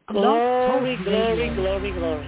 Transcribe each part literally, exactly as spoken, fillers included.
Glory, glory, glory, glory.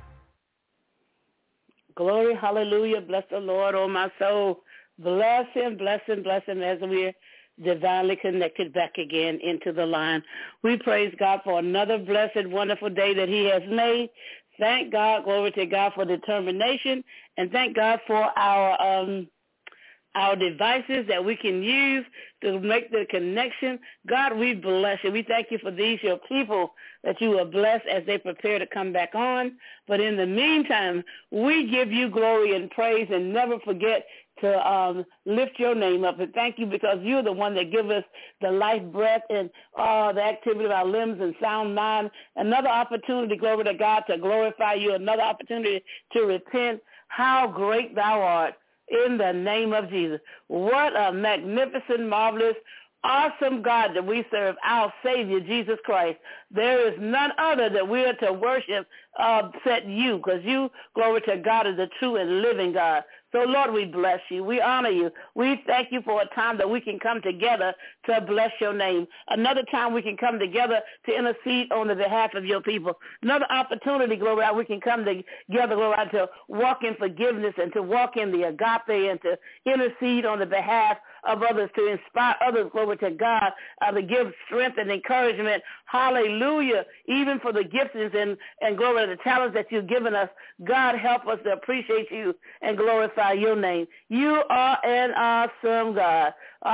Glory, hallelujah. Bless the Lord, oh my soul. Bless him, bless him, bless him as we're divinely connected back again into the line. We praise God for another blessed, wonderful day that he has made. Thank God, glory to God for determination, and thank God for our um our devices that we can use to make the connection. God, we bless you. We thank you for these, your people, that you are blessed as they prepare to come back on. But in the meantime, we give you glory and praise and never forget to um, lift your name up. And thank you because you're the one that gives us the life, breath, and uh, the activity of our limbs and sound mind. Another opportunity, glory to God, to glorify you. Another opportunity to repent. How great thou art. In the name of Jesus. What a magnificent, marvelous, awesome God that we serve, our Savior, Jesus Christ. There is none other that we are to worship uh, except you, because you, glory to God, is the true and living God. So, Lord, we bless you. We honor you. We thank you for a time that we can come together to bless your name. Another time we can come together to intercede on the behalf of your people. Another opportunity, glory, we can come together, glory, to walk in forgiveness and to walk in the agape and to intercede on the behalf of others, to inspire others, glory to God, uh, to give strength and encouragement. Hallelujah. Even for the giftings and, and glory to the talents that you've given us. God, help us to appreciate you and glorify your name. You are an awesome God.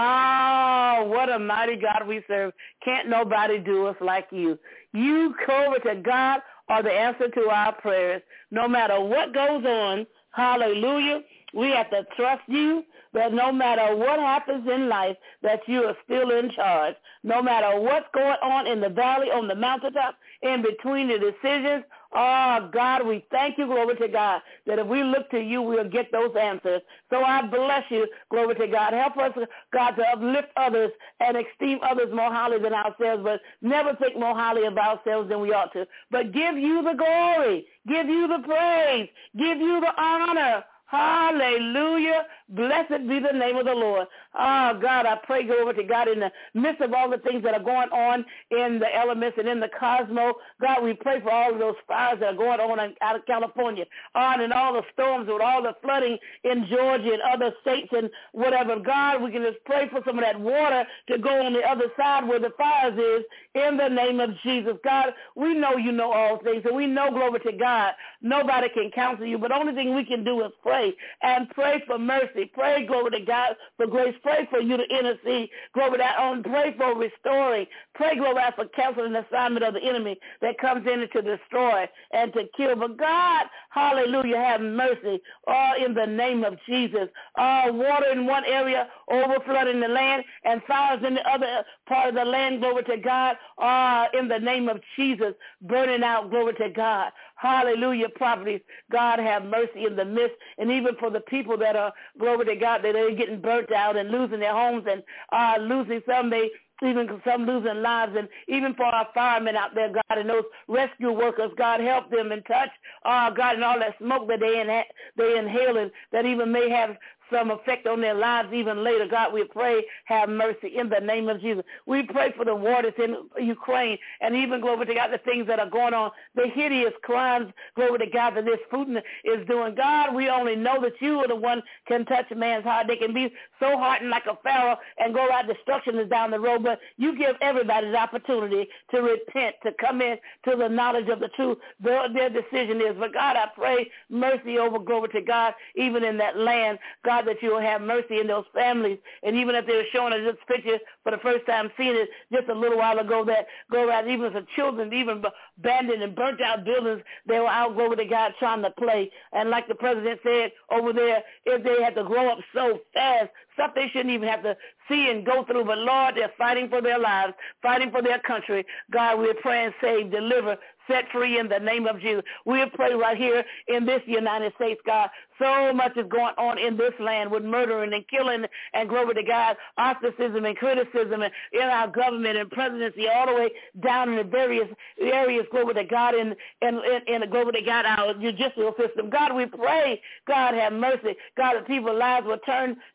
Oh, what a mighty God we serve. Can't nobody do us like you. You, glory to God, are the answer to our prayers. No matter what goes on, hallelujah, we have to trust you that no matter what happens in life, that you are still in charge. No matter what's going on in the valley, on the mountaintop, in between the decisions, oh, God, we thank you, glory to God, that if we look to you, we'll get those answers. So I bless you, glory to God. Help us, God, to uplift others and esteem others more highly than ourselves, but never think more highly of ourselves than we ought to. But give you the glory, give you the praise, give you the honor. Hallelujah. Blessed be the name of the Lord. Oh, God, I pray, glory to God, in the midst of all the things that are going on in the elements and in the cosmos. God, we pray for all of those fires that are going on in, out of California, on and all the storms with all the flooding in Georgia and other states and whatever. God, we can just pray for some of that water to go on the other side where the fires is in the name of Jesus. God, we know you know all things, and we know, glory to God, nobody can counsel you, but the only thing we can do is pray and pray for mercy. Pray, glory to God, for grace. Pray for you to intercede. Glory to God. Pray for restoring. Pray, glory to God, for canceling the assignment of the enemy that comes in to destroy and to kill. But God, hallelujah, have mercy. All in the name of Jesus. All water in one area, overflowing the land, and fires in the other part of the land, glory to God. All in the name of Jesus, burning out, glory to God. Hallelujah, properties. God, have mercy in the midst, and even for the people that are, glory to God, that are getting burnt out and losing their homes and uh, losing some, they even some losing lives, and even for our firemen out there, God, and those rescue workers, God, help them and touch, uh, God, and all that smoke that they, inha- they inhale, and that even may have some effect on their lives even later. God, we pray, have mercy in the name of Jesus. We pray for the war that's in Ukraine, and even, glory to God, the things that are going on, the hideous crimes, glory to God, that this Putin is doing. God, we only know that you are the one can touch a man's heart. They can be so hardened like a Pharaoh and go out, destruction is down the road, but you give everybody the opportunity to repent, to come in to the knowledge of the truth. Their, their decision is. But God, I pray mercy over, glory to God, even in that land. God, that you will have mercy in those families. And even if they were showing us this picture for the first time, seeing it just a little while ago, that go out, even for children, even abandoned and burnt out buildings, they were out, glory to God, trying to play. And like the president said over there, if they had to grow up so fast, stuff they shouldn't even have to see and go through. But, Lord, they're fighting for their lives, fighting for their country. God, we're praying, save, deliver, set free in the name of Jesus. We pray right here in this United States, God. So much is going on in this land with murdering and killing and, glory to God, ostracism and criticism and in our government and presidency all the way down in the various areas, glory to God, in, in, in, in glory to God, our judicial system. God, we pray, God, have mercy. God, that people's lives will turn to you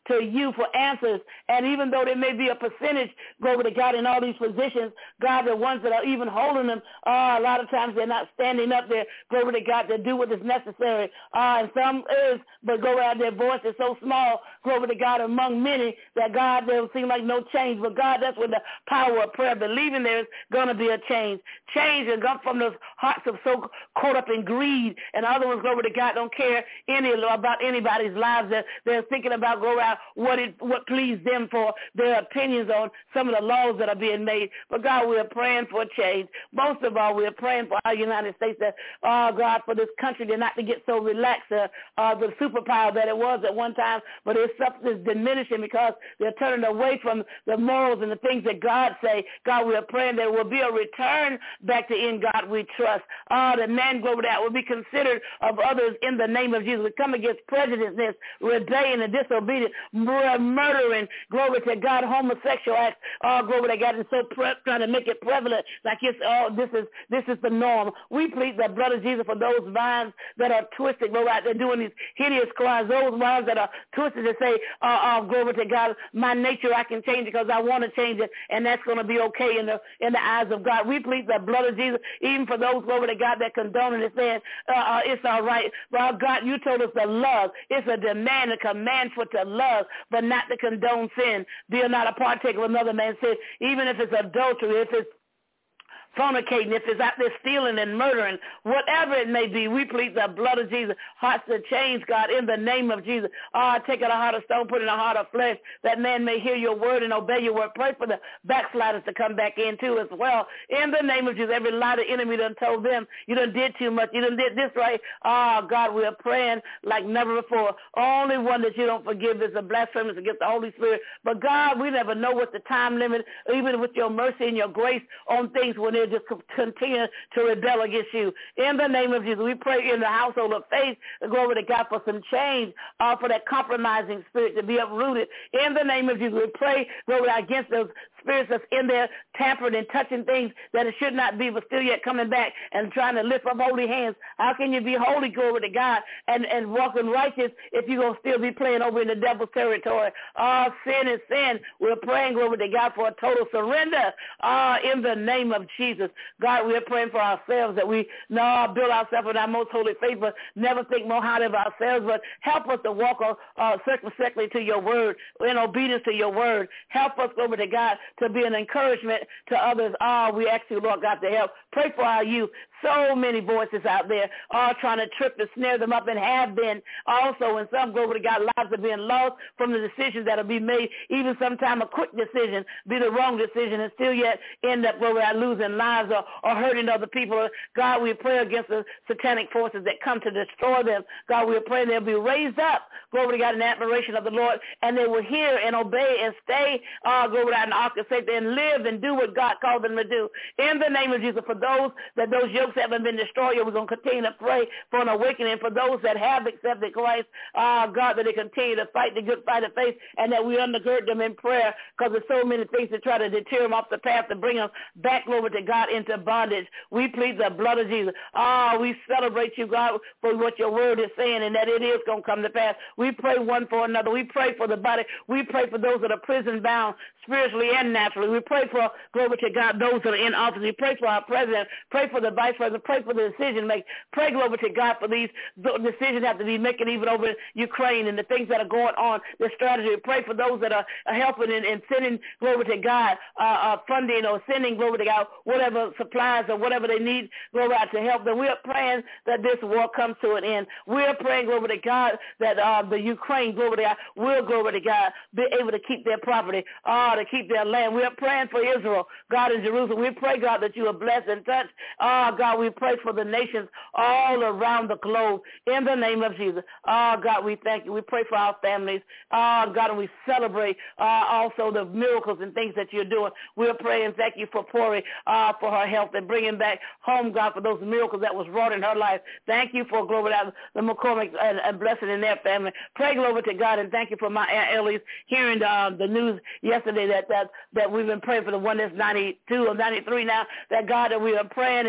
you for answers. And even though there may be a percentage, glory to God, in all these positions, God, the ones that are even holding them, uh, a lot of times they're not standing up there, glory to God, to do what is necessary. Uh, and some is, but go out, their voice is so small, glory to God, among many, that God, there will seem like no change. But God, that's when the power of prayer, believing there's going to be a change. Change has come from those hearts of so caught up in greed, and other ones, glory to God, don't care any about anybody's lives. They're, they're thinking about, go out, what it, what pleased them for their opinions on some of the laws that are being made. But God, we're praying for change. Most of all, we're praying for our United States, that, oh God, for this country to not to get so relaxed, uh, uh, the superpower that it was at one time, but it's something that's diminishing because they're turning away from the morals and the things that God say. God, we're praying there will be a return back to in God we trust. Uh, the man, glory to God, will be considered of others in the name of Jesus. We come against prejudiceness, rebellion, and disobedience, murdering, glory to God, homosexual acts, oh, glory to God, and so pre- trying to make it prevalent like it's, oh, this is this is the norm. We plead the blood of Jesus for those minds that are twisted, glory out there doing these hideous crimes, those minds that are twisted to say, oh, oh, glory to God, my nature, I can change it because I want to change it, and that's going to be okay in the in the eyes of God. We plead the blood of Jesus, even for those, glory to God, that condone it and saying, uh, uh, it's all right. Well, God, you told us to love. It's a demand, a command for to love, but not to condone sin. Be not a partaker of another man's sin, even if it's adultery, if it's fornicating, if it's out there stealing and murdering, whatever it may be, we plead the blood of Jesus. Hearts to change, God, in the name of Jesus. Oh, take out a heart of stone, put in a heart of flesh, that man may hear your word and obey your word. Pray for the backsliders to come back in too as well. In the name of Jesus, every lie the enemy done told them, you done did too much, you done did this right. Oh, God, we are praying like never before. Only one that you don't forgive is a blasphemous against the Holy Spirit. But God, we never know what the time limit, even with your mercy and your grace on things when they just continue to rebel against you. In the name of Jesus, we pray in the household of faith, glory to God, for some change, uh, for that compromising spirit to be uprooted. In the name of Jesus, we pray, glory, against those spirits that's in there tampering and touching things that it should not be, but still yet coming back and trying to lift up holy hands. How can you be holy, glory to God, and, and walking righteous if you're going to still be playing over in the devil's territory? Oh, sin is sin. We're praying, glory to God, for a total surrender uh, in the name of Jesus. God, we're praying for ourselves that we no, build ourselves in our most holy faith, but never think more highly of ourselves, but help us to walk uh, circumspectly to your word, in obedience to your word. Help us, glory to God, to be an encouragement to others. Oh, we ask you, Lord God, to help. Pray for our youth. So many voices out there are trying to trip and snare them up and have been also, and some, glory to God, lives are being lost from the decisions that will be made. Even sometimes a quick decision be the wrong decision and still yet end up, glory to God, losing lives or, or hurting other people. God, we pray against the satanic forces that come to destroy them. God, we pray they'll be raised up, glory to God, in admiration of the Lord, and they will hear and obey and stay, uh, glory to God, in the ark of safety and live and do what God called them to do. In the name of Jesus, for those that those yokes haven't been destroyed, we're going to continue to pray for an awakening. For those that have accepted Christ, uh, God, that they continue to fight the good fight of faith and that we undergird them in prayer, because there's so many things to try to deter them off the path to bring them back, glory to God, into bondage. We plead the blood of Jesus. Ah, oh, we celebrate you, God, for what your word is saying and that it is going to come to pass. We pray one for another. We pray for the body. We pray for those that are prison bound spiritually and naturally. We pray for, glory to God, those that are in office. We pray for our president. Pray for the vice president. Pray for the decision making. Pray, glory to God, for these decisions have to be making even over Ukraine and the things that are going on, the strategy. Pray for those that are helping and, and sending, glory to God, uh, uh, funding or sending, glory to God, whatever supplies or whatever they need, glory God, to help them. We are praying that this war comes to an end. We are praying, glory to God, that uh, the Ukraine, glory to God, will, glory to God, be able to keep their property, uh, to keep their land. We are praying for Israel, God, in Jerusalem. We pray, God, that you will bless and touch. Oh, God, we pray for the nations all around the globe in the name of Jesus. Oh, God, we thank you. We pray for our families. Oh, God, and we celebrate uh, also the miracles and things that you're doing. We're praying, thank you for Pori, uh, for her health and bringing back home, God, for those miracles that was wrought in her life. Thank you for, glory to the McCormick and, and blessing in their family. Pray, glory to God, and thank you for my Aunt Ellie's hearing uh, the news yesterday that, that that we've been praying for the one that's ninety-two or ninety-three now, that God, that we are praying and, uh,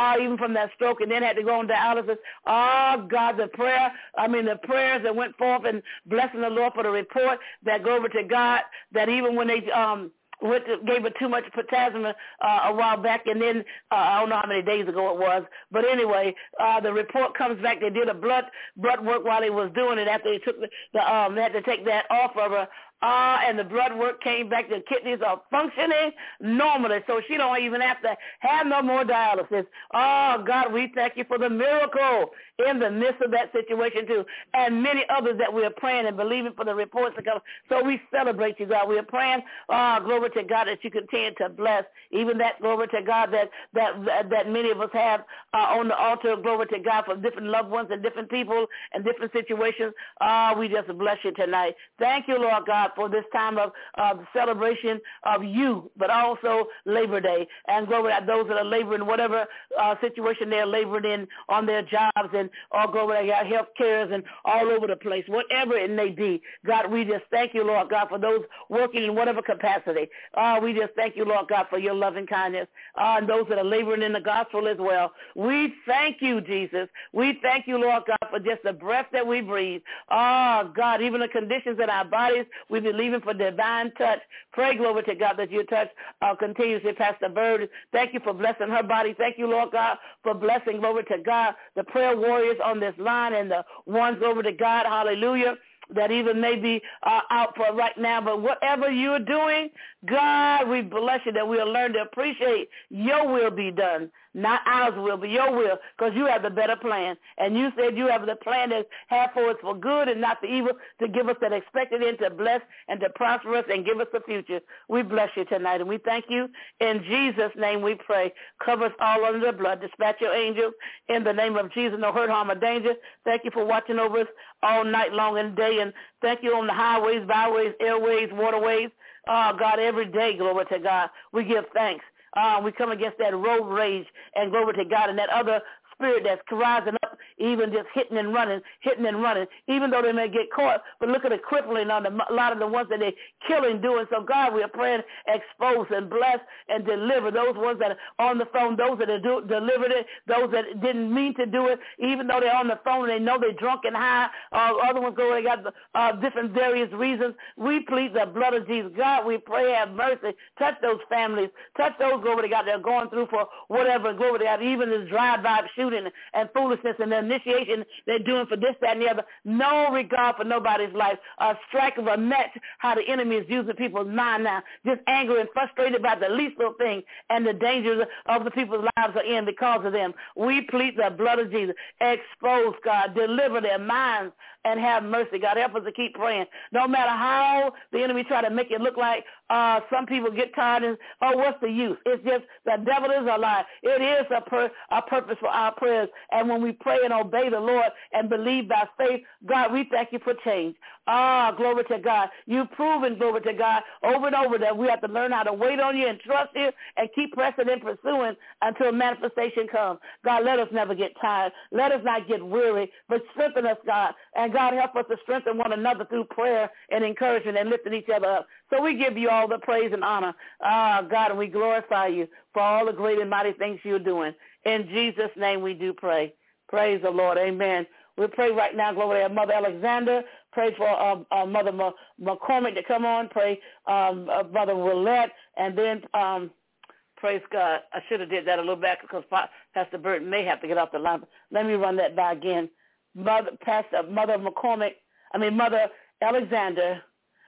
uh, even from that stroke, and then had to go on dialysis. Oh, God, the prayer, I mean, the prayers that went forth and blessing the Lord for the report that go over to God, that even when they um, went to, gave her too much potassium uh, a while back, and then uh, I don't know how many days ago it was, but anyway, uh, the report comes back. They did a blood blood work while they was doing it after they took the, the um, they had to take that off of her. Uh, and the blood work came back. The kidneys are functioning normally, so she don't even have to have no more dialysis. Oh, God, we thank you for the miracle in the midst of that situation, too, and many others that we are praying and believing for the reports to come. So we celebrate you, God. We are praying, uh, glory to God, that you continue to bless, even that, glory to God, that that that many of us have uh, on the altar, glory to God, for different loved ones and different people and different situations. Uh, we just bless you tonight. Thank you, Lord God, for this time of uh, celebration of you, but also Labor Day. And glory to those that are laboring, whatever uh, situation they're laboring in on their jobs, and all glory to God, health cares and all over the place, whatever it may be. God, we just thank you, Lord God, for those working in whatever capacity. Uh, we just thank you, Lord God, for your loving kindness, uh, and those that are laboring in the gospel as well. We thank you, Jesus. We thank you, Lord God, for just the breath that we breathe. Oh, God, even the conditions in our bodies, we believing for divine touch. Pray, glory to God, that you touch uh, continuously Pastor Bird. Thank you for blessing her body. Thank you, Lord God, for blessing, glory to God, the prayer warriors on this line and the ones, glory to God, hallelujah, that even may be uh, out for right now. But whatever you're doing, God, we bless you that we'll learn to appreciate your will be done. Not ours will, but your will, because you have the better plan. And you said you have the plan that have for us for good and not for evil, to give us that expected end, to bless and to prosper us and give us the future. We bless you tonight, and we thank you. In Jesus' name we pray. Cover us all under the blood. Dispatch your angels in the name of Jesus. No hurt, harm, or danger. Thank you for watching over us all night long and day. And thank you on the highways, byways, airways, waterways. Oh, God, every day, glory to God, we give thanks. Uh, we come against that road rage and glory to God, and that other spirit that's rising up, even just hitting and running, hitting and running, even though they may get caught. But look at the crippling on the, a lot of the ones that they're killing, doing. So, God, we are praying, expose and bless and deliver those ones that are on the phone, those that are do, delivered it, those that didn't mean to do it, even though they're on the phone and they know they're drunk and high. Uh, other ones go, they got uh, different various reasons. We plead the blood of Jesus. God, we pray, have mercy. Touch those families. Touch those, glory to God, they're going through for whatever, glory to God, even this drive-by shooting and foolishness and the initiation they're doing for this, that, and the other. No regard for nobody's life. A strike of a match, how the enemy is using people's mind now. Just angry and frustrated about the least little thing and the dangers of the people's lives are in because of them. We plead the blood of Jesus. Expose, God. Deliver their minds and have mercy. God, help us to keep praying. No matter how the enemy try to make it look like uh, some people get tired and, oh, what's the use? It's just the devil is a lie. It is a, pur- a purpose for our prayers. And when we pray and obey the Lord and believe by faith, God, we thank you for change. Ah, glory to God. You've proven, glory to God, over and over that we have to learn how to wait on you and trust you and keep pressing and pursuing until manifestation comes. God, let us never get tired. Let us not get weary, but strengthen us, God. And God, help us to strengthen one another through prayer and encouragement and lifting each other up. So we give you all the praise and honor, ah, God, and we glorify you for all the great and mighty things you're doing. In Jesus' name we do pray. Praise the Lord. Amen. We pray right now, glory to Mother Alexander. Pray for uh, uh, Mother M- McCormick to come on. Pray um, uh, Mother Willette. And then, um, praise God. I should have did that a little back because Pastor Burton may have to get off the line. Let me run that by again. Mother, Pastor, Mother McCormick, I mean, Mother Alexander,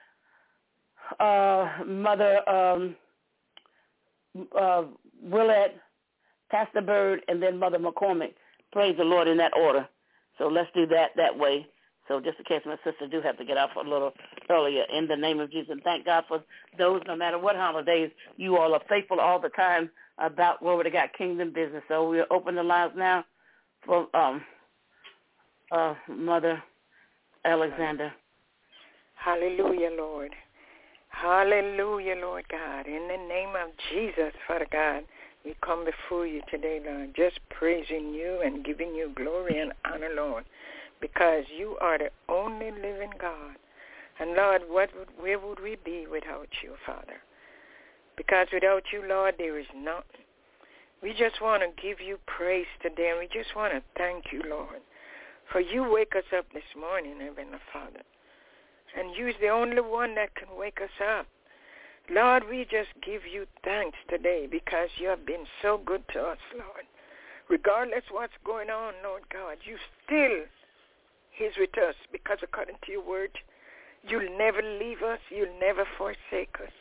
uh, Mother um, uh, Willette, Pastor Bird, and then Mother McCormick. Praise the Lord in that order. So let's do that that way. So just in case my sister do have to get off a little earlier, in the name of Jesus. And thank God for those, no matter what holidays, you all are faithful all the time about glory to God, kingdom business. So we'll open the lines now for um, uh, Mother Alexander. Hallelujah, Lord. Hallelujah, Lord God. In the name of Jesus, Father God, we come before you today, Lord, just praising you and giving you glory and honor, Lord, because you are the only living God. And, Lord, what would, where would we be without you, Father? Because without you, Lord, there is nothing. We just want to give you praise today, and we just want to thank you, Lord, for you wake us up this morning, Heavenly Father. And you're the only one that can wake us up. Lord, we just give you thanks today because you have been so good to us, Lord. Regardless what's going on, Lord God, you still is with us because according to your word, you'll never leave us, you'll never forsake us.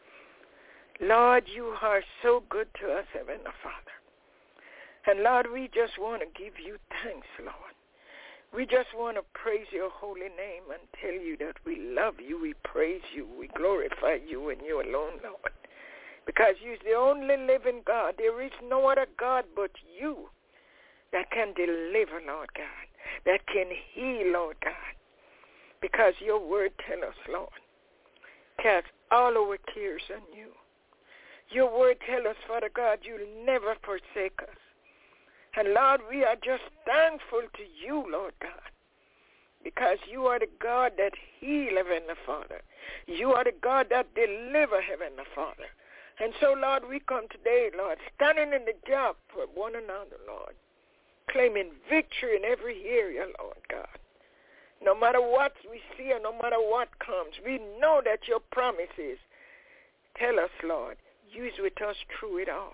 Lord, you are so good to us, Heavenly Father. And Lord, we just want to give you thanks, Lord. We just want to praise your holy name and tell you that we love you, we praise you, we glorify you and you alone, Lord. Because you're the only living God. There is no other God but you that can deliver, Lord God, that can heal, Lord God. Because your word tells us, Lord, cast all our tears on you. Your word tells us, Father God, you'll never forsake us. And Lord, we are just thankful to you, Lord God, because you are the God that heals, Heavenly Father. You are the God that delivers, Heavenly Father. And so, Lord, we come today, Lord, standing in the gap for one another, Lord, claiming victory in every area, Lord God. No matter what we see or no matter what comes, we know that your promises tell us, Lord, use with us through it all.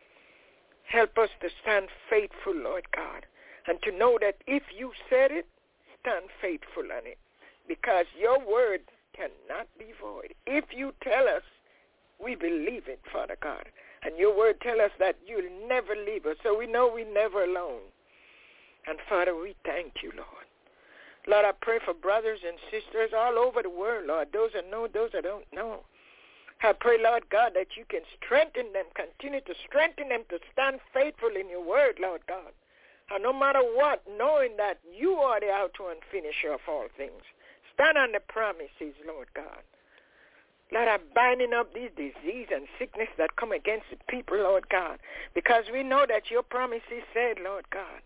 Help us to stand faithful, Lord God, and to know that if you said it, stand faithful on it, because your word cannot be void. If you tell us, we believe it, Father God, and your word tells us that you'll never leave us, so we know we're never alone. And Father, we thank you, Lord. Lord, I pray for brothers and sisters all over the world, Lord, those that know, those that don't know. I pray, Lord God, that you can strengthen them, continue to strengthen them to stand faithful in your word, Lord God. And no matter what, knowing that you are the author and finisher of all things. Stand on the promises, Lord God. Lord, I'm binding up these disease and sickness that come against the people, Lord God, because we know that your promises said, Lord God,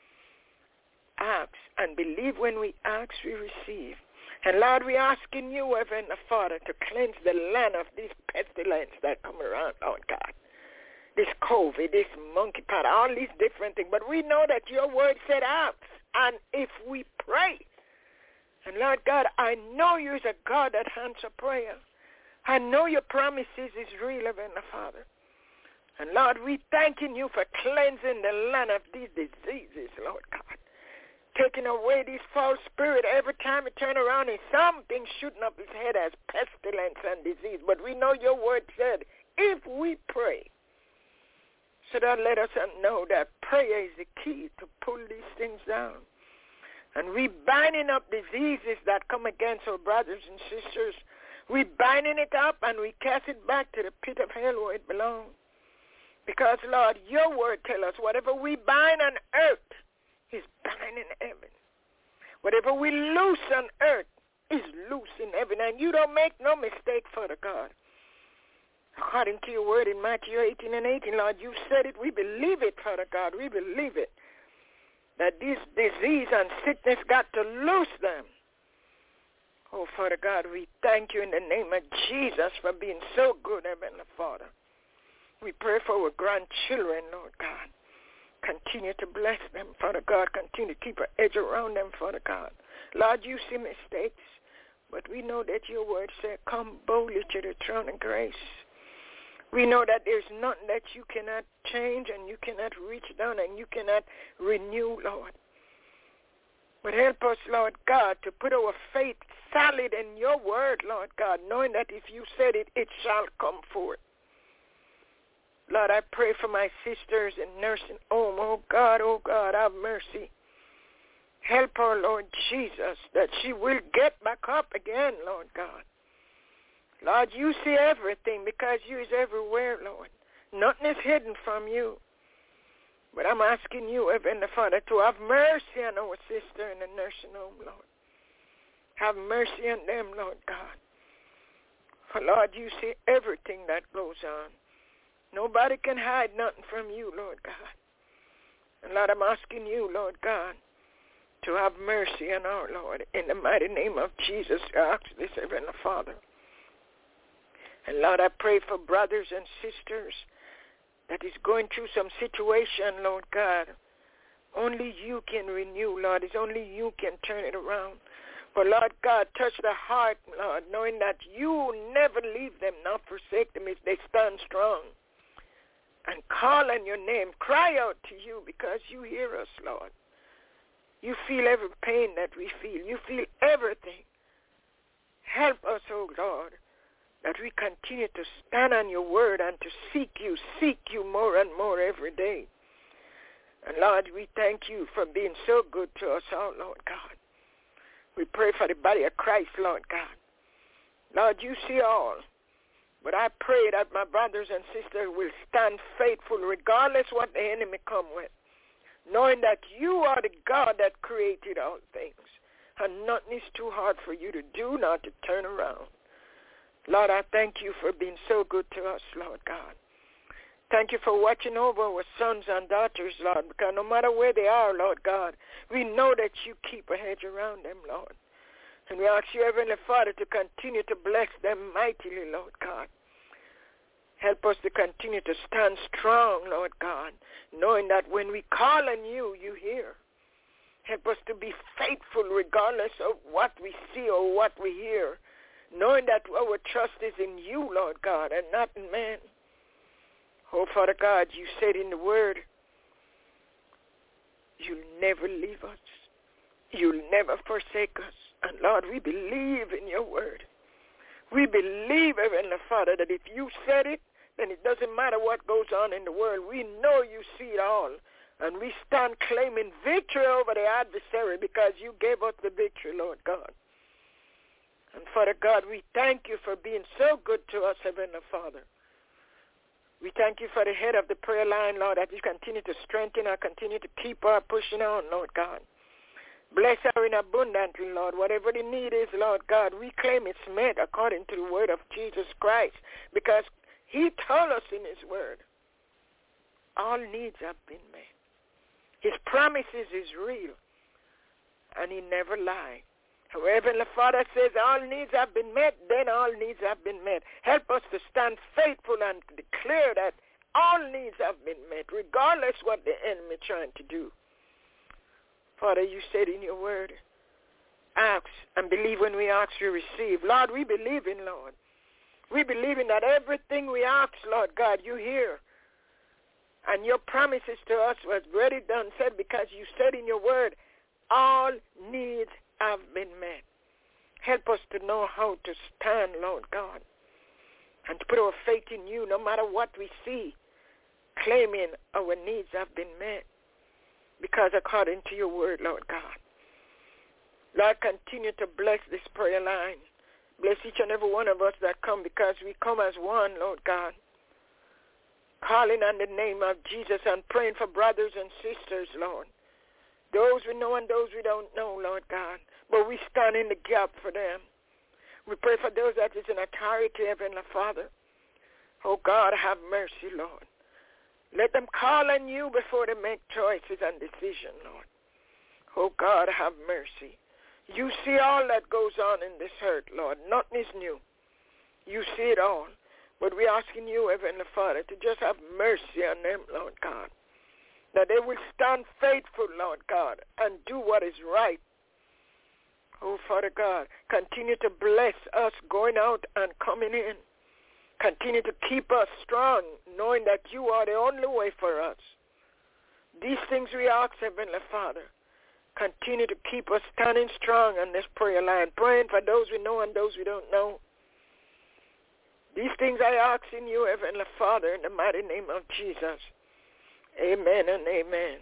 ask and believe when we ask, we receive. And Lord, we're asking you, Heavenly Father, to cleanse the land of this pestilence that come around, Lord God. This COVID, this monkeypox, all these different things. But we know that your word said ask, and if we pray. And Lord God, I know you're a God that answers prayer. I know your promises is real, Heavenly Father. And Lord, we thanking you for cleansing the land of these diseases, Lord God. Taking away this false spirit every time we turn around and something shooting up his head as pestilence and disease. But we know your word said, if we pray. So that let us know that prayer is the key to pull these things down. And we binding up diseases that come against our brothers and sisters. We binding it up and we cast it back to the pit of hell where it belongs. Because, Lord, your word tells us whatever we bind on earth is bound in heaven. Whatever we loose on earth is loose in heaven. And you don't make no mistake, Father God. According to your word in Matthew eighteen and eighteen, Lord, you said it. We believe it, Father God. We believe it. That this disease and sickness got to loose them. Oh, Father God, we thank you in the name of Jesus for being so good, Heavenly Father. We pray for our grandchildren, Lord God. Continue to bless them, Father God. Continue to keep an edge around them, Father God. Lord, you see mistakes, but we know that your word said, come boldly to the throne of grace. We know that there's nothing that you cannot change and you cannot reach down and you cannot renew, Lord. But help us, Lord God, to put our faith solid in your word, Lord God, knowing that if you said it, it shall come forth. Lord, I pray for my sisters in nursing home. Oh, God, oh, God, have mercy. Help her, Lord Jesus, that she will get back up again, Lord God. Lord, you see everything because you is everywhere, Lord. Nothing is hidden from you. But I'm asking you, Heavenly Father, to have mercy on our sister in the nursing home, Lord. Have mercy on them, Lord God. For, Lord, you see everything that goes on. Nobody can hide nothing from you, Lord God. And, Lord, I'm asking you, Lord God, to have mercy on our Lord. In the mighty name of Jesus, I ask this, Heavenly Father. And, Lord, I pray for brothers and sisters that is going through some situation, Lord God. Only you can renew, Lord. It's only you can turn it around. But, Lord God, touch the heart, Lord, knowing that you never leave them, not forsake them if they stand strong. And call on your name. Cry out to you because you hear us, Lord. You feel every pain that we feel. You feel everything. Help us, oh Lord, that we continue to stand on your word and to seek you, seek you more and more every day. And Lord, we thank you for being so good to us all, Lord God. We pray for the body of Christ, Lord God. Lord, you see all. But I pray that my brothers and sisters will stand faithful regardless what the enemy come with, knowing that you are the God that created all things. And nothing is too hard for you to do, not to turn around. Lord, I thank you for being so good to us, Lord God. Thank you for watching over our sons and daughters, Lord, because no matter where they are, Lord God, we know that you keep a hedge around them, Lord. And we ask you, Heavenly Father, to continue to bless them mightily, Lord God. Help us to continue to stand strong, Lord God, knowing that when we call on you, you hear. Help us to be faithful regardless of what we see or what we hear, knowing that our trust is in you, Lord God, and not in man. Oh, Father God, you said in the word, you'll never leave us. You'll never forsake us. And Lord, we believe in your word. We believe, Heavenly Father, that if you said it, then it doesn't matter what goes on in the world. We know you see it all. And we stand claiming victory over the adversary because you gave us the victory, Lord God. And Father God, we thank you for being so good to us, Heavenly Father. We thank you for the head of the prayer line, Lord, that you continue to strengthen her, continue to keep her pushing on, Lord God. Bless her in abundantly, Lord. Whatever the need is, Lord God, we claim it's met according to the word of Jesus Christ, because he told us in his word, all needs have been met. His promises is real, and he never lies. However, the Father says all needs have been met, then all needs have been met. Help us to stand faithful and declare that all needs have been met, regardless what the enemy is trying to do. Father, you said in your word, ask and believe when we ask, we receive. Lord, we believe in, Lord. We believe in that everything we ask, Lord God, you hear. And your promises to us was already done, said, because you said in your word, all needs have been met. Help us to know how to stand, Lord God, and to put our faith in you no matter what we see, claiming our needs have been met, because according to your word, Lord God. Lord, continue to bless this prayer line. Bless each and every one of us that come, because we come as one, Lord God, calling on the name of Jesus and praying for brothers and sisters, Lord. Those we know and those we don't know, Lord God. But we stand in the gap for them. We pray for those that is in authority, Heavenly Father. Oh, God, have mercy, Lord. Let them call on you before they make choices and decisions, Lord. Oh, God, have mercy. You see all that goes on in this earth, Lord. Nothing is new. You see it all. But we're asking you, Heavenly Father, to just have mercy on them, Lord God. That they will stand faithful, Lord God, and do what is right. Oh, Father God, continue to bless us going out and coming in. Continue to keep us strong, knowing that you are the only way for us. These things we ask, Heavenly Father. Continue to keep us standing strong on this prayer line, praying for those we know and those we don't know. These things I ask in you, Heavenly Father, in the mighty name of Jesus. Amen and amen.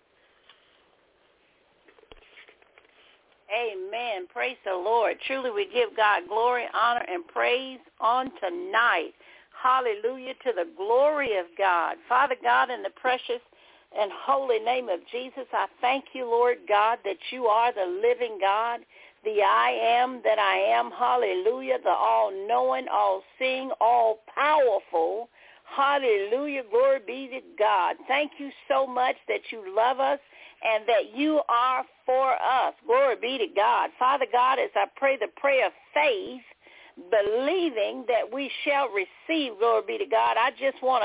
Amen. Praise the Lord. Truly we give God glory, honor, and praise on tonight. Hallelujah to the glory of God. Father God, in the precious and holy name of Jesus, I thank you, Lord God, that you are the living God, the I am that I am. Hallelujah, the all-knowing, all-seeing, all-powerful. Hallelujah. Glory be to God. Thank you so much that you love us and that you are for us. Glory be to God. Father God, as I pray the prayer of faith, believing that we shall receive, glory be to God, I just want to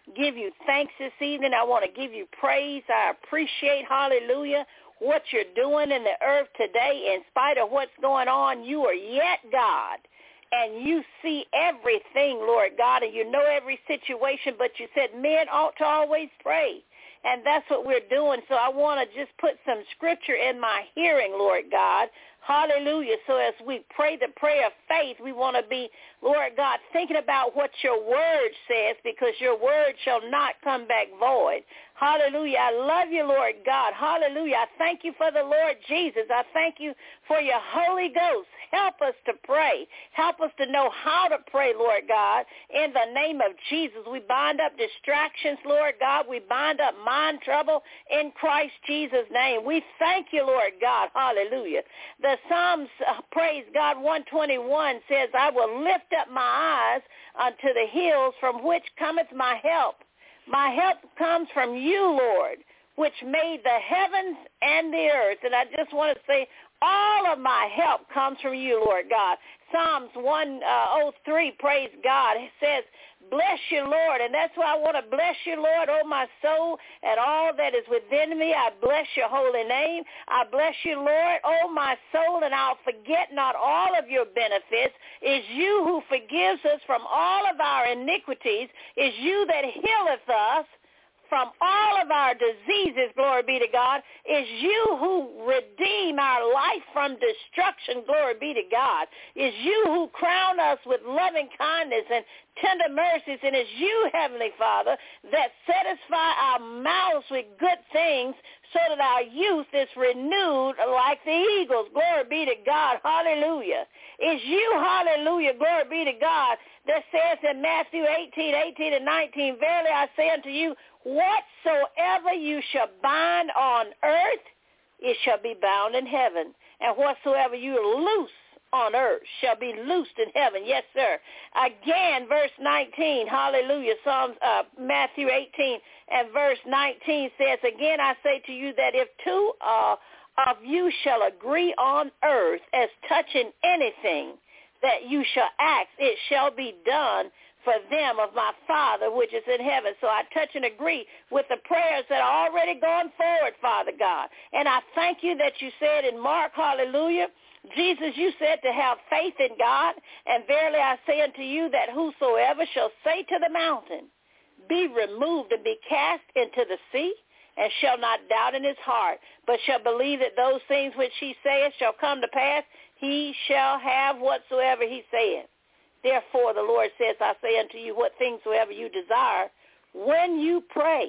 give you thanks this evening. I want to give you praise. I appreciate, hallelujah, what you're doing in the earth today. In spite of what's going on, you are yet God. And you see everything, Lord God, and you know every situation, but you said men ought to always pray. And that's what we're doing. So I want to just put some scripture in my hearing, Lord God. Hallelujah. So as we pray the prayer of faith, we want to be, Lord God, thinking about what your word says, because your word shall not come back void. Hallelujah. I love you, Lord God. Hallelujah. I thank you for the Lord Jesus. I thank you for your Holy Ghost. Help us to pray. Help us to know how to pray, Lord God. In the name of Jesus, we bind up distractions, Lord God. We bind up mind trouble in Christ Jesus' name. We thank you, Lord God. Hallelujah. The Psalms, uh, praise God, one twenty-one says, I will lift up my eyes unto the hills from which cometh my help. My help comes from you, Lord, which made the heavens and the earth. And I just want to say, all of my help comes from you, Lord God. Psalms one oh three, praise God, it says, bless you, Lord. And that's why I want to bless you, Lord, oh my soul, and all that is within me. I bless your holy name. I bless you, Lord, oh my soul, and I'll forget not all of your benefits. It's you who forgives us from all of our iniquities. It's you that healeth us from all of our diseases, glory be to God. It's you who redeem our life from destruction, glory be to God. It's you who crown us with loving kindness and tender mercies, and it's you, Heavenly Father, that satisfy our mouths with good things so that our youth is renewed like the eagles. Glory be to God. Hallelujah. It's you, hallelujah, glory be to God, that says in Matthew eighteen, eighteen and nineteen, verily I say unto you, whatsoever you shall bind on earth, it shall be bound in heaven. And whatsoever you loose on earth shall be loosed in heaven. Yes, sir. Again, verse nineteen, hallelujah, Psalms, uh, Matthew eighteen and verse nineteen says, again I say to you that if two uh, of you shall agree on earth as touching anything that you shall ask, it shall be done for them of my Father which is in heaven. So I touch and agree with the prayers that are already going forward, Father God. And I thank you that you said in Mark, hallelujah, Jesus, you said to have faith in God, and verily I say unto you that whosoever shall say to the mountain, be removed and be cast into the sea, and shall not doubt in his heart, but shall believe that those things which he saith shall come to pass, he shall have whatsoever he saith. Therefore, the Lord says, I say unto you, what things soever you desire, when you pray,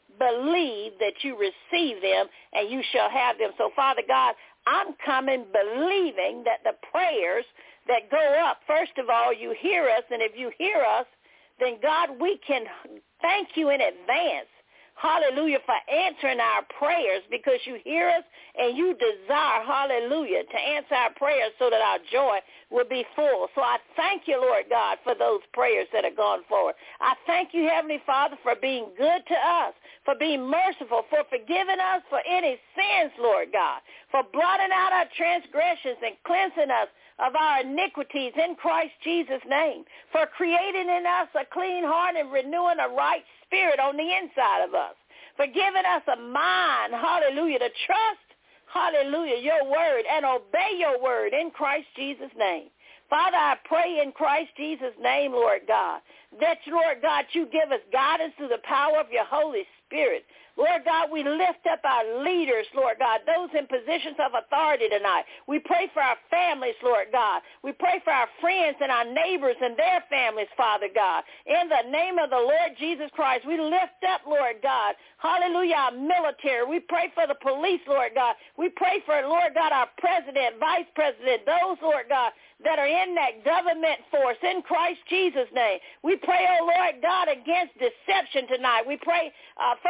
believe that you receive them, and you shall have them. So, Father God, I'm coming believing that the prayers that go up, first of all, you hear us, and if you hear us, then, God, we can thank you in advance, hallelujah, for answering our prayers, because you hear us and you desire, hallelujah, to answer our prayers so that our joy will be full. So I thank you, Lord God, for those prayers that are gone forward. I thank you, Heavenly Father, for being good to us, for being merciful, for forgiving us for any sins, Lord God, for blotting out our transgressions and cleansing us of our iniquities in Christ Jesus' name, for creating in us a clean heart and renewing a right spirit on the inside of us, for giving us a mind, hallelujah, to trust, hallelujah, your word and obey your word in Christ Jesus' name. Father, I pray in Christ Jesus' name, Lord God, that, Lord God, you give us guidance through the power of your Holy Spirit. Lord God, we lift up our leaders, Lord God, those in positions of authority tonight. We pray for our families, Lord God. We pray for our friends and our neighbors and their families, Father God. In the name of the Lord Jesus Christ, we lift up, Lord God, hallelujah, our military. We pray for the police, Lord God. We pray for, Lord God, our president, vice president, those, Lord God, that are in that government force in Christ Jesus' name. We pray, oh Lord God, against deception tonight. We pray, uh, first of all,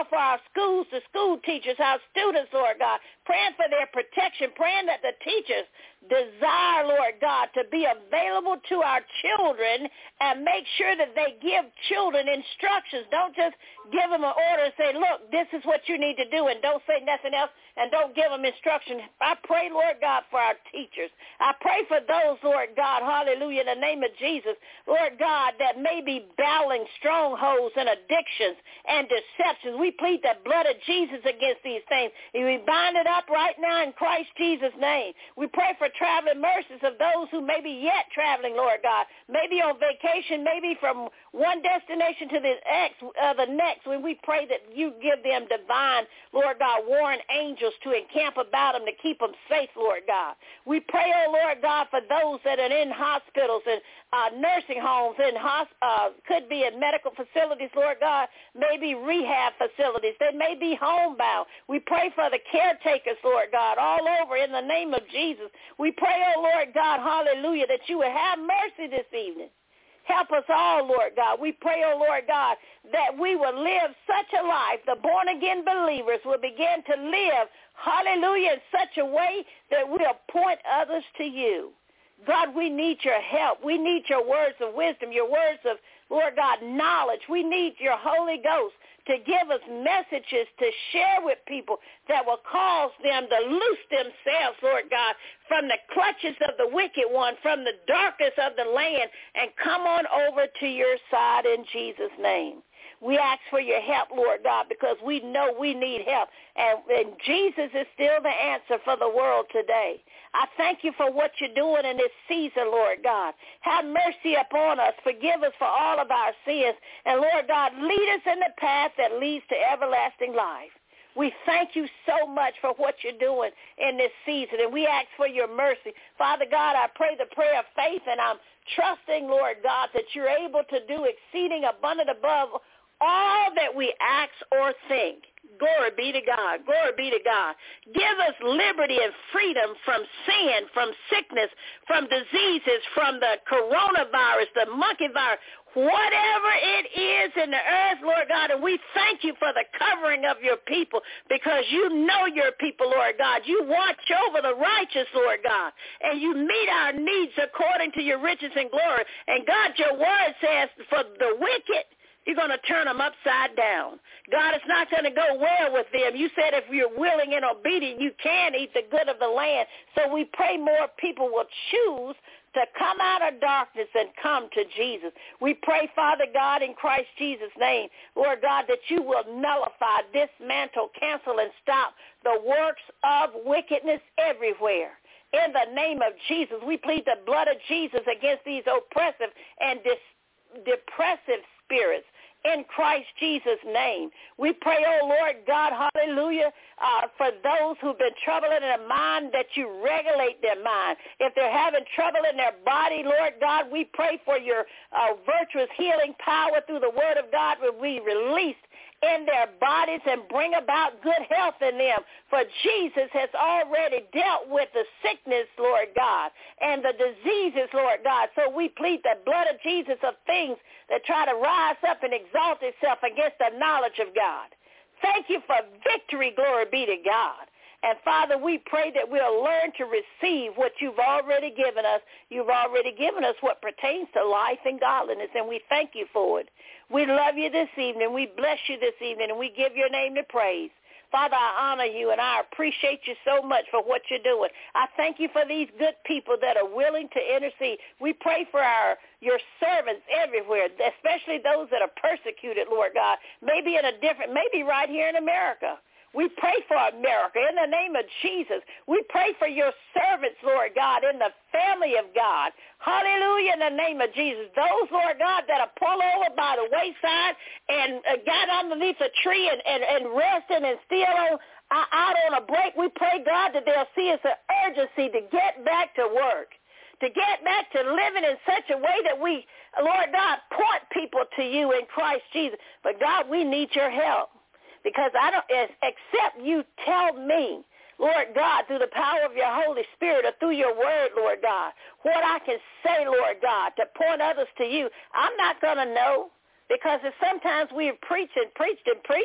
for our schools, the school teachers, our students, Lord God, praying for their protection, praying that the teachers desire, Lord God, to be available to our children and make sure that they give children instructions. Don't just give them an order and say, look, this is what you need to do, and don't say nothing else, and don't give them instruction. I pray, Lord God, for our teachers. I pray for those, Lord God, hallelujah, in the name of Jesus, Lord God, that may be battling strongholds and addictions and deceptions. We plead the blood of Jesus against these things. And we bind it up right now in Christ Jesus' name. We pray for traveling mercies of those who may be yet traveling, Lord God, maybe on vacation, maybe from one destination to the ex, uh, the next, when we pray that you give them divine, Lord God, warring angels to encamp about them to keep them safe, Lord God. We pray, oh Lord God, for those that are in hospitals and uh, nursing homes, and hosp- uh, could be in medical facilities, Lord God, maybe rehab facilities. They may be homebound. We pray for the caretakers, Lord God, all over in the name of Jesus. We pray, oh Lord God, hallelujah, that you would have mercy this evening. Help us all, Lord God. We pray, oh Lord God, that we will live such a life, the born-again believers will begin to live, hallelujah, in such a way that we'll point others to you. God, we need your help. We need your words of wisdom, your words of, Lord God, knowledge. We need your Holy Ghost to give us messages to share with people that will cause them to loose themselves, Lord God, from the clutches of the wicked one, from the darkness of the land, and come on over to your side in Jesus' name. We ask for your help, Lord God, because we know we need help. And, and Jesus is still the answer for the world today. I thank you for what you're doing in this season, Lord God. Have mercy upon us. Forgive us for all of our sins. And, Lord God, lead us in the path that leads to everlasting life. We thank you so much for what you're doing in this season, and we ask for your mercy. Father God, I pray the prayer of faith, and I'm trusting, Lord God, that you're able to do exceeding abundant above all that we ask or think. Glory be to God. Glory be to God. Give us liberty and freedom from sin, from sickness, from diseases, from the coronavirus, the monkey virus, whatever it is in the earth, Lord God. And we thank you for the covering of your people, because you know your people, Lord God. You watch over the righteous, Lord God, and you meet our needs according to your riches and glory. And God, your word says for the wicked, you're going to turn them upside down. God, it's not going to go well with them. You said if you're willing and obedient, you can eat the good of the land. So we pray more people will choose to come out of darkness and come to Jesus. We pray, Father God, in Christ Jesus' name, Lord God, that you will nullify, dismantle, cancel, and stop the works of wickedness everywhere. In the name of Jesus, we plead the blood of Jesus against these oppressive and dis- depressive spirits. In Christ Jesus' name, we pray, oh Lord God, hallelujah, uh, for those who've been troubled in their mind, that you regulate their mind. If they're having trouble in their body, Lord God, we pray for your uh, virtuous healing power through the word of God will be released in their bodies and bring about good health in them. For Jesus has already dealt with the sickness, Lord God, and the diseases, Lord God. So we plead the blood of Jesus of things that try to rise up and exalt itself against the knowledge of God. Thank you for victory, glory be to God. And, Father, we pray that we'll learn to receive what you've already given us. You've already given us what pertains to life and godliness, and we thank you for it. We love you this evening. We bless you this evening, and we give your name the praise. Father, I honor you, and I appreciate you so much for what you're doing. I thank you for these good people that are willing to intercede. We pray for our your servants everywhere, especially those that are persecuted, Lord God, maybe in a different, maybe right here in America. We pray for America in the name of Jesus. We pray for your servants, Lord God, in the family of God. Hallelujah, in the name of Jesus. Those, Lord God, that are pulled over by the wayside and uh, got underneath a tree and, and, and resting and still on, uh, out on a break, we pray, God, that they'll see it's an urgency to get back to work, to get back to living in such a way that we, Lord God, point people to you in Christ Jesus. But, God, we need your help. Because I don't, except you tell me, Lord God, through the power of your Holy Spirit or through your word, Lord God, what I can say, Lord God, to point others to you, I'm not going to know. Because sometimes we've preached and preached and preached,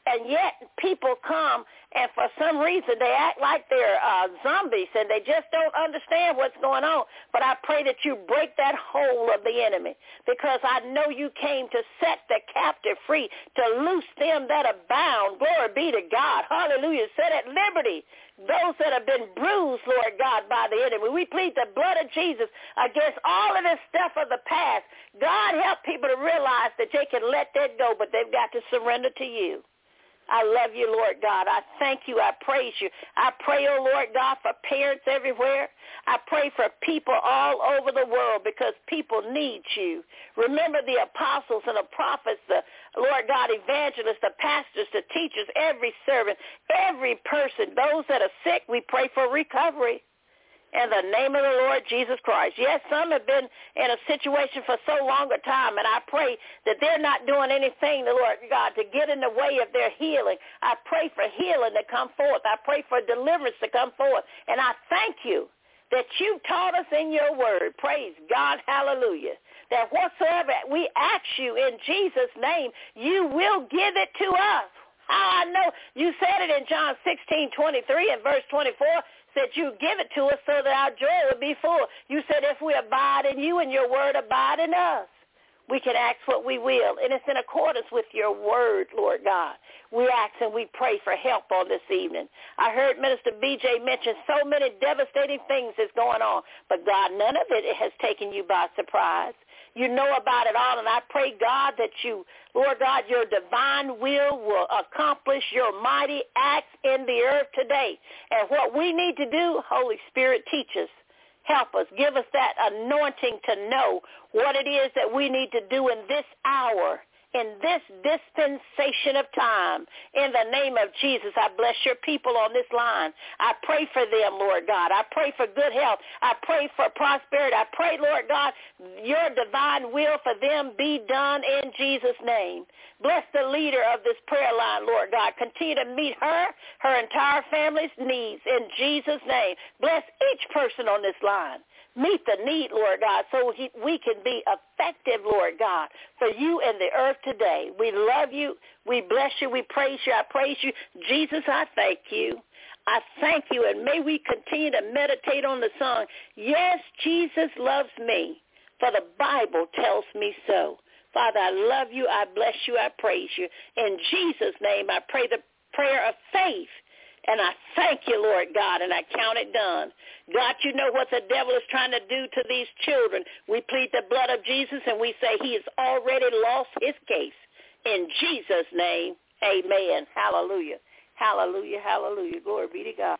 And yet people come, and for some reason they act like they're uh, zombies, and they just don't understand what's going on. But I pray that you break that hold of the enemy, because I know you came to set the captive free, to loose them that are bound. Glory be to God. Hallelujah. Set at liberty those that have been bruised, Lord God, by the enemy. We plead the blood of Jesus against all of this stuff of the past. God, help people to realize that they can let that go, but they've got to surrender to you. I love you, Lord God. I thank you. I praise you. I pray, oh, Lord God, for parents everywhere. I pray for people all over the world, because people need you. Remember the apostles and the prophets, the, Lord God, evangelists, the pastors, the teachers, every servant, every person, those that are sick, we pray for recovery. In the name of the Lord Jesus Christ. Yes, some have been in a situation for so long a time, and I pray that they're not doing anything, the Lord God, to get in the way of their healing. I pray for healing to come forth. I pray for deliverance to come forth. And I thank you that you taught us in your word, praise God, hallelujah, that whatsoever we ask you in Jesus' name, you will give it to us. How I know? You said it in John sixteen twenty-three and verse twenty-four, said you give it to us so that our joy would be full. You said if we abide in you and your word abide in us, we can ask what we will. And it's in accordance with your word, Lord God. We ask and we pray for help on this evening. I heard Minister B J mention so many devastating things that's going on, but God, none of it has taken you by surprise. You know about it all, and I pray, God, that you, Lord God, your divine will will accomplish your mighty acts in the earth today. And what we need to do, Holy Spirit, teach us. Help us. Give us that anointing to know what it is that we need to do in this hour, in this dispensation of time. In the name of Jesus, I bless your people on this line. I pray for them, Lord God. I pray for good health. I pray for prosperity. I pray, Lord God, your divine will for them be done in Jesus' name. Bless the leader of this prayer line, Lord God. Continue to meet her, her entire family's needs in Jesus' name. Bless each person on this line. Meet the need, Lord God, so he, we can be effective, Lord God, for you and the earth today. We love you. We bless you. We praise you. I praise you. Jesus, I thank you. I thank you, and may we continue to meditate on the song, Yes, Jesus Loves Me, for the Bible tells me so. Father, I love you. I bless you. I praise you. In Jesus' name, I pray the prayer of faith. And I thank you, Lord God, and I count it done. God, you know what the devil is trying to do to these children. We plead the blood of Jesus, and we say he has already lost his case. In Jesus' name, amen. Hallelujah. Hallelujah. Hallelujah. Glory be to God.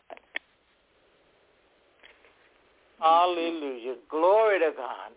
Hallelujah. Glory to God.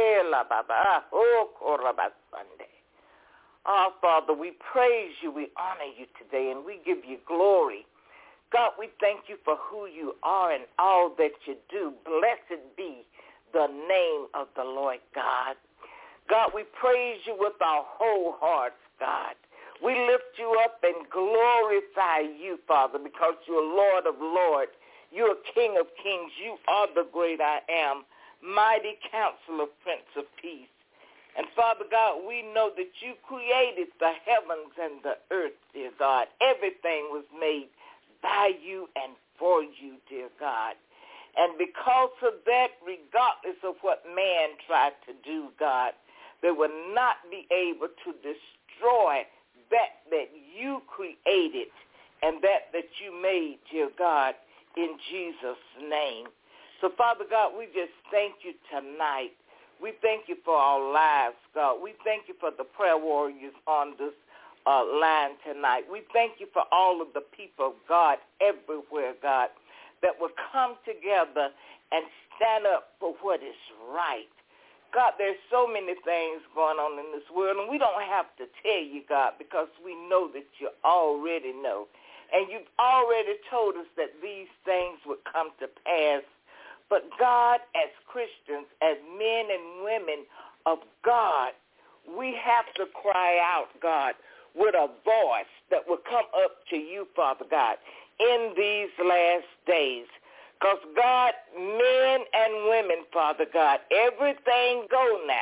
Oh, Father, we praise you, we honor you today, and we give you glory. God, we thank you for who you are and all that you do. Blessed be the name of the Lord God. God, we praise you with our whole hearts, God. We lift you up and glorify you, Father, because you're Lord of lords. You're King of kings. You are the great I am, mighty counselor, Prince of peace. And Father God, we know that you created the heavens and the earth, dear God. Everything was made by you and for you, dear God. And because of that, regardless of what man tried to do, God, they will not be able to destroy that that you created and that that you made, dear God, in Jesus' name. So, Father God, we just thank you tonight. We thank you for our lives, God. We thank you for the prayer warriors on this uh, line tonight. We thank you for all of the people of God everywhere, God, that will come together and stand up for what is right. God, there's so many things going on in this world, and we don't have to tell you, God, because we know that you already know. And you've already told us that these things would come to pass. But God, as Christians, as men and women of God, we have to cry out, God, with a voice that will come up to you, Father God, in these last days. Because, God, men and women, Father God, everything go now.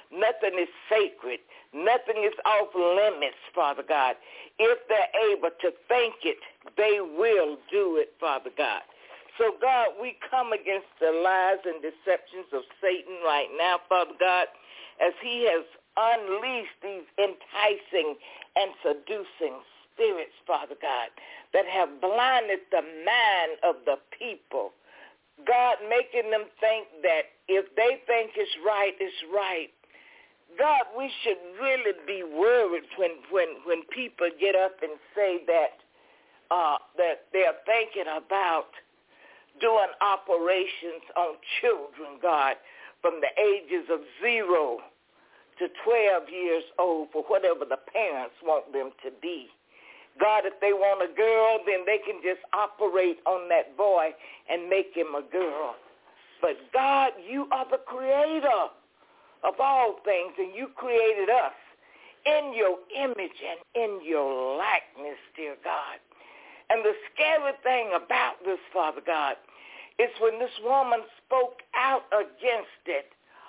Nothing is sacred. Nothing is off limits, Father God. If they're able to think it, they will do it, Father God. So, God, we come against the lies and deceptions of Satan right now, Father God, as he has unleashed these enticing and seducing spirits, Father God, that have blinded the mind of the people. God, making them think that if they think it's right, it's right. God, we should really be worried when, when, when people get up and say that uh, that they're thinking about doing operations on children, God, from the ages of zero to twelve years old for whatever the parents want them to be. God, if they want a girl, then they can just operate on that boy and make him a girl. But God, you are the creator of all things, and you created us in your image and in your likeness, dear God. And the scary thing about this, Father God, is when this woman spoke out against it,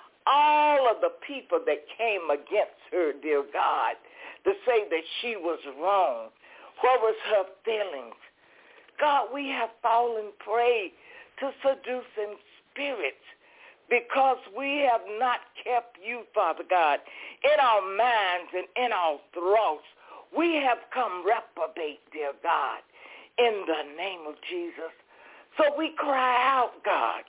all of the people that came against her, dear God, to say that she was wrong, what was her feelings? God, we have fallen prey to seducing spirits because we have not kept you, Father God, in our minds and in our throats. We have come reprobate, dear God, in the name of Jesus. So we cry out, God.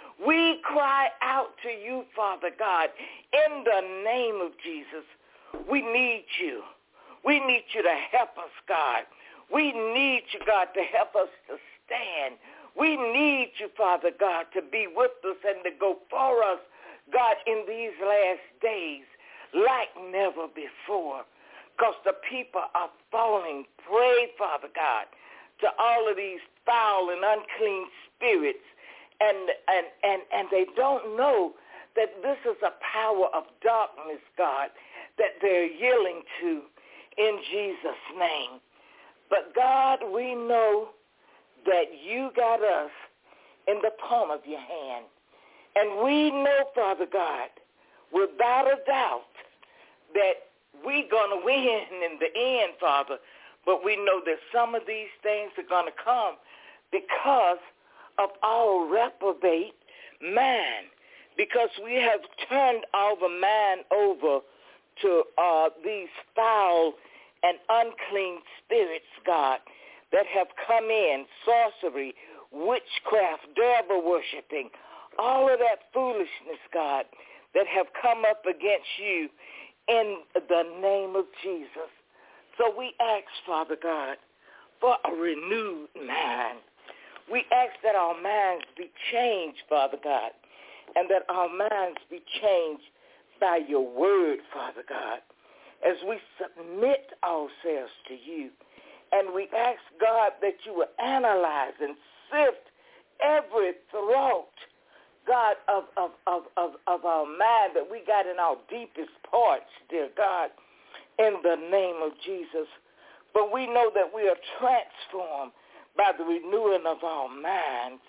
We cry out to you, Father God, in the name of Jesus. We need you. We need you to help us, God. We need you, God, to help us to stand. We need you, Father God, to be with us and to go for us, God, in these last days like never before, because the people are falling prey, Father God, to all of these foul and unclean spirits, and and and, and they don't know that this is a power of darkness, God, that they're yielding to in Jesus' name. But God, we know that you got us in the palm of your hand. And we know, Father God, without a doubt, that we're going to win in the end, Father. But we know that some of these things are going to come because of our reprobate man, because we have turned our mind over to uh, these foul and unclean spirits, God, that have come in, sorcery, witchcraft, devil worshiping, all of that foolishness, God, that have come up against you in the name of Jesus. So we ask, Father God, for a renewed mind. We ask that our minds be changed, Father God, and that our minds be changed by your word, Father God, as we submit ourselves to you. And we ask, God, that you will analyze and sift every thought, God, of, of, of, of, of our mind that we got in our deepest parts, dear God, in the name of Jesus. But we know that we are transformed by the renewing of our minds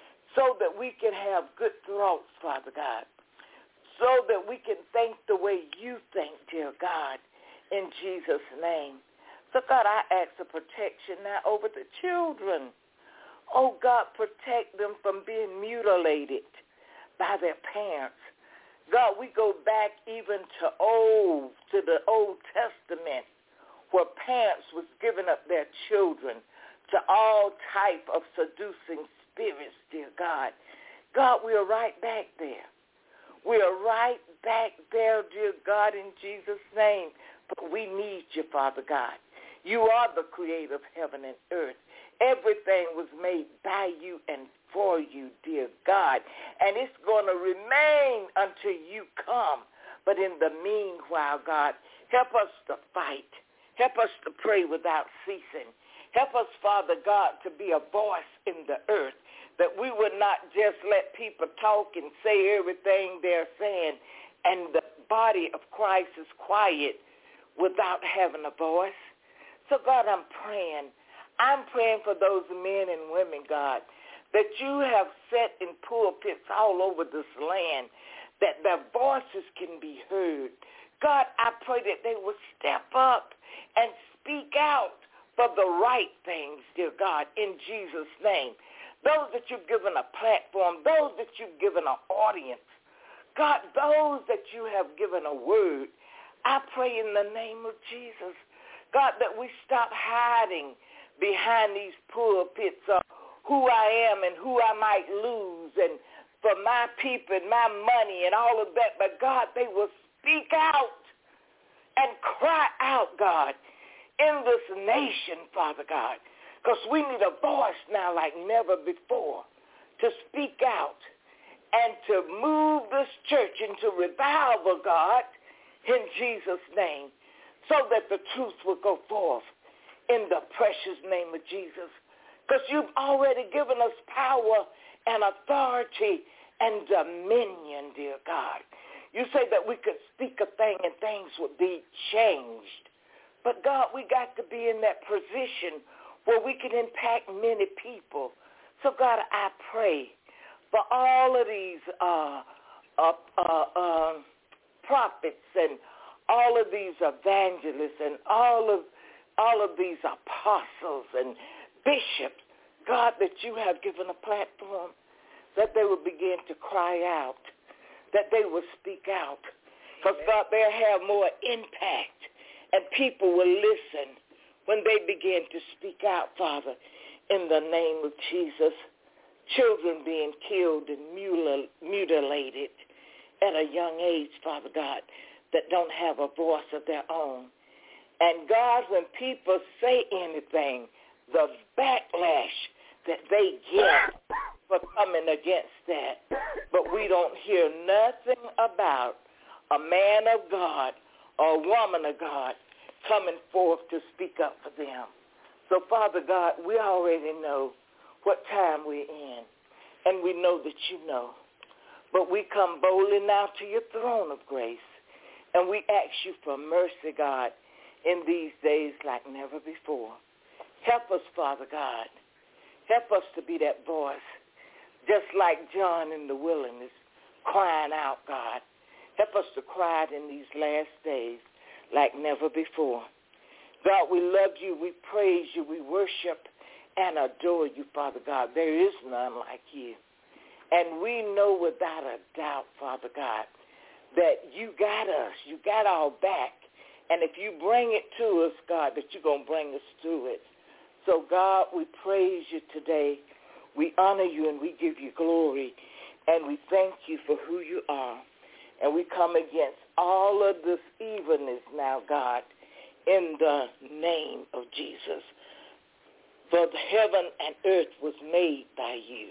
so that we can have good thoughts, Father God, so that we can think the way you think, dear God, in Jesus' name. So, God, I ask for protection now over the children. Oh, God, protect them from being mutilated by their parents. God, we go back even to old, to the Old Testament, where parents was giving up their children to all type of seducing spirits, dear God. God, we are right back there. We are right back there, dear God, in Jesus' name. But we need you, Father God. You are the creator of heaven and earth. Everything was made by you and for you, dear God. And it's going to remain until you come. But in the meanwhile, God, help us to fight. Help us to pray without ceasing. Help us, Father God, to be a voice in the earth, that we would not just let people talk and say everything they're saying, and the body of Christ is quiet without having a voice. So, God, I'm praying. I'm praying for those men and women, God, that you have set in pulpits all over this land, that their voices can be heard. God, I pray that they will step up and speak out for the right things, dear God, in Jesus' name. Those that you've given a platform, those that you've given an audience, God, those that you have given a word, I pray in the name of Jesus, God, that we stop hiding behind these pulpits of who I am and who I might lose and for my people and my money and all of that. But, God, they will speak out and cry out, God, in this nation, Father God, because we need a voice now like never before to speak out and to move this church into revival, God, in Jesus' name, so that the truth will go forth in the precious name of Jesus. Because you've already given us power and authority and dominion, dear God. You say that we could speak a thing and things would be changed. But, God, we got to be in that position where we can impact many people. So, God, I pray for all of these uh, uh, uh, uh, prophets and all of these evangelists and all of all of these apostles and bishops, God, that you have given a platform, that they will begin to cry out, that they will speak out. Because, God, they'll have more impact, and people will listen when they begin to speak out, Father, in the name of Jesus. Children being killed and mutil- mutilated at a young age, Father God, that don't have a voice of their own. And, God, when people say anything, the backlash that they get for coming against that. But we don't hear nothing about a man of God or a woman of God coming forth to speak up for them. So, Father God, we already know what time we're in, and we know that you know. But we come boldly now to your throne of grace, and we ask you for mercy, God, in these days like never before. Help us, Father God. Help us to be that voice, just like John in the wilderness, crying out, God. Help us to cry out in these last days like never before. God, we love you, we praise you, we worship and adore you, Father God. There is none like you. And we know without a doubt, Father God, that you got us. You got our back. And if you bring it to us, God, that you're going to bring us through it. So, God, we praise you today. We honor you and we give you glory. And we thank you for who you are. And we come against all of this evilness now, God, in the name of Jesus. For the heaven and earth was made by you.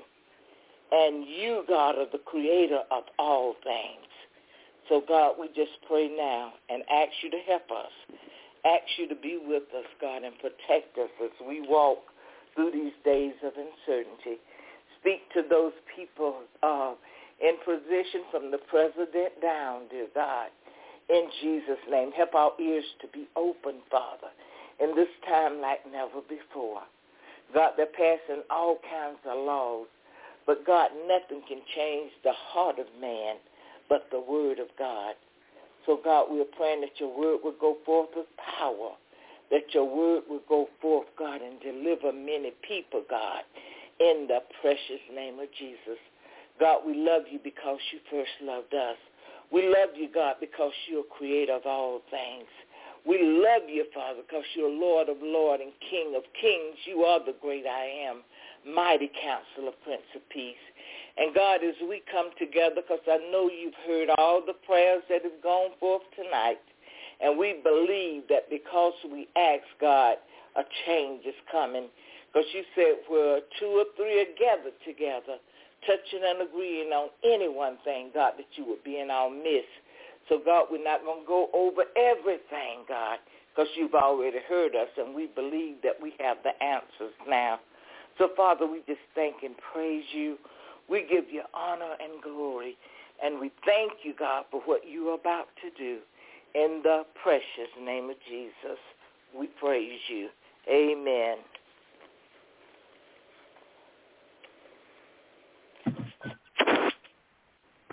And you, God, are the creator of all things. So, God, we just pray now and ask you to help us. Ask you to be with us, God, and protect us as we walk through these days of uncertainty. Speak to those people uh, in position from the president down, dear God, in Jesus' name. Help our ears to be open, Father, in this time like never before. God, they're passing all kinds of laws, but, God, nothing can change the heart of man but the word of God. So, God, we're praying that your word will go forth with power, that your word will go forth, God, and deliver many people, God, in the precious name of Jesus. God, we love you because you first loved us. We love you, God, because you're creator of all things. We love you, Father, because you're Lord of lords and King of kings. You are the great I am, mighty counselor, Prince of Peace. And, God, as we come together, because I know you've heard all the prayers that have gone forth tonight, and we believe that because we ask, God, a change is coming. Because you said where two or three are gathered together, touching and agreeing on any one thing, God, that you would be in our midst. So, God, we're not going to go over everything, God, because you've already heard us, and we believe that we have the answers now. So, Father, we just thank and praise you. We give you honor and glory, and we thank you, God, for what you're about to do. In the precious name of Jesus, we praise you. Amen.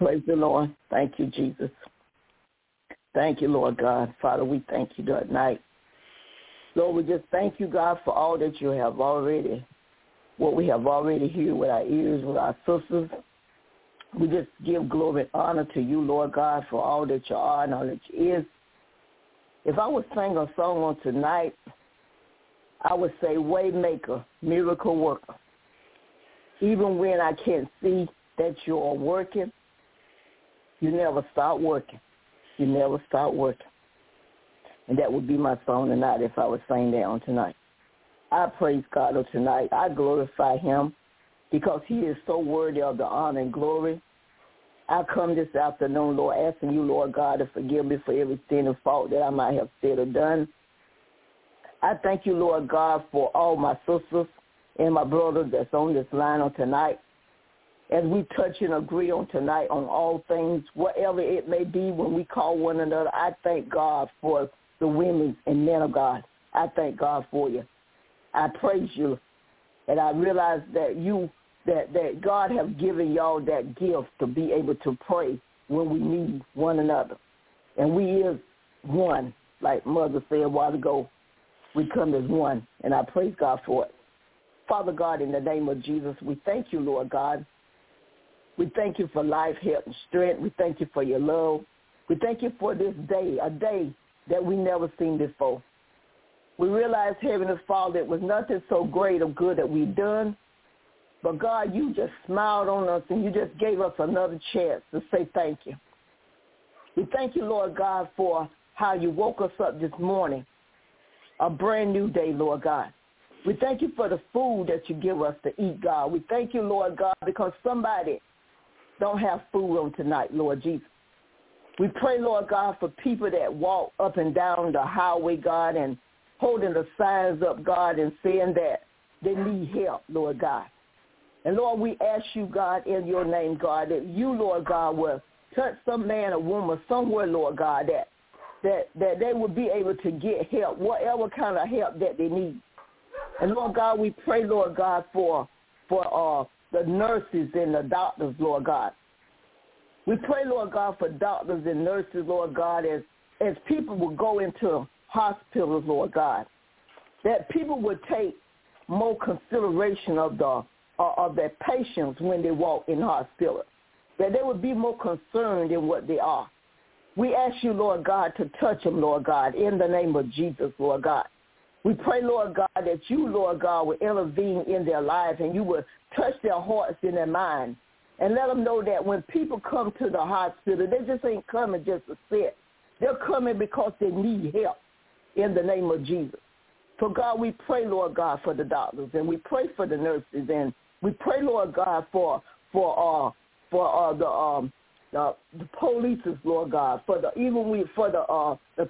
Praise the Lord. Thank you, Jesus. Thank you, Lord God. Father, we thank you tonight. Lord, we just thank you, God, for all that you have already, what we have already heard with our ears, with our sisters. We just give glory and honor to you, Lord God, for all that you are and all that you is. If I would sing a song on tonight, I would say Waymaker, Miracle Worker. Even when I can't see that you are working, you never stop working. You never stop working. And that would be my song tonight if I would sing that on tonight. I praise God on tonight. I glorify him because he is so worthy of the honor and glory. I come this afternoon, Lord, asking you, Lord God, to forgive me for every sin and fault that I might have said or done. I thank you, Lord God, for all my sisters and my brothers that's on this line on tonight. As we touch and agree on tonight on all things, whatever it may be when we call one another, I thank God for the women and men of God. I thank God for you. I praise you. And I realize that you, that, that God has given y'all that gift to be able to pray when we need one another. And we is one, like Mother said a while ago. We come as one, and I praise God for it. Father God, in the name of Jesus, we thank you, Lord God. We thank you for life, health, and strength. We thank you for your love. We thank you for this day, a day that we never seen before. We realize, Heavenly Father, it was nothing so great or good that we've done, but God, you just smiled on us and you just gave us another chance to say thank you. We thank you, Lord God, for how you woke us up this morning, a brand new day, Lord God. We thank you for the food that you give us to eat, God. We thank you, Lord God, because somebody don't have food on tonight, Lord Jesus. We pray, Lord God, for people that walk up and down the highway, God, and holding the signs up, God, and saying that they need help, Lord God. And, Lord, we ask you, God, in your name, God, that you, Lord God, will touch some man or woman somewhere, Lord God, that that, that they will be able to get help, whatever kind of help that they need. And, Lord God, we pray, Lord God, for for uh, the nurses and the doctors, Lord God. We pray, Lord God, for doctors and nurses, Lord God, as, as people will go into hospitals, Lord God, that people would take more consideration of the uh, of their patients when they walk in hospitals, that they would be more concerned in what they are. We ask you, Lord God, to touch them, Lord God, in the name of Jesus, Lord God. We pray, Lord God, that you, Lord God, will intervene in their lives and you will touch their hearts and their minds and let them know that when people come to the hospital, they just ain't coming just to sit. They're coming because they need help in the name of Jesus. So, God, we pray, Lord God, for the doctors and we pray for the nurses and we pray, Lord God, for for uh for uh the um the, the police, Lord God, for the even we for the uh the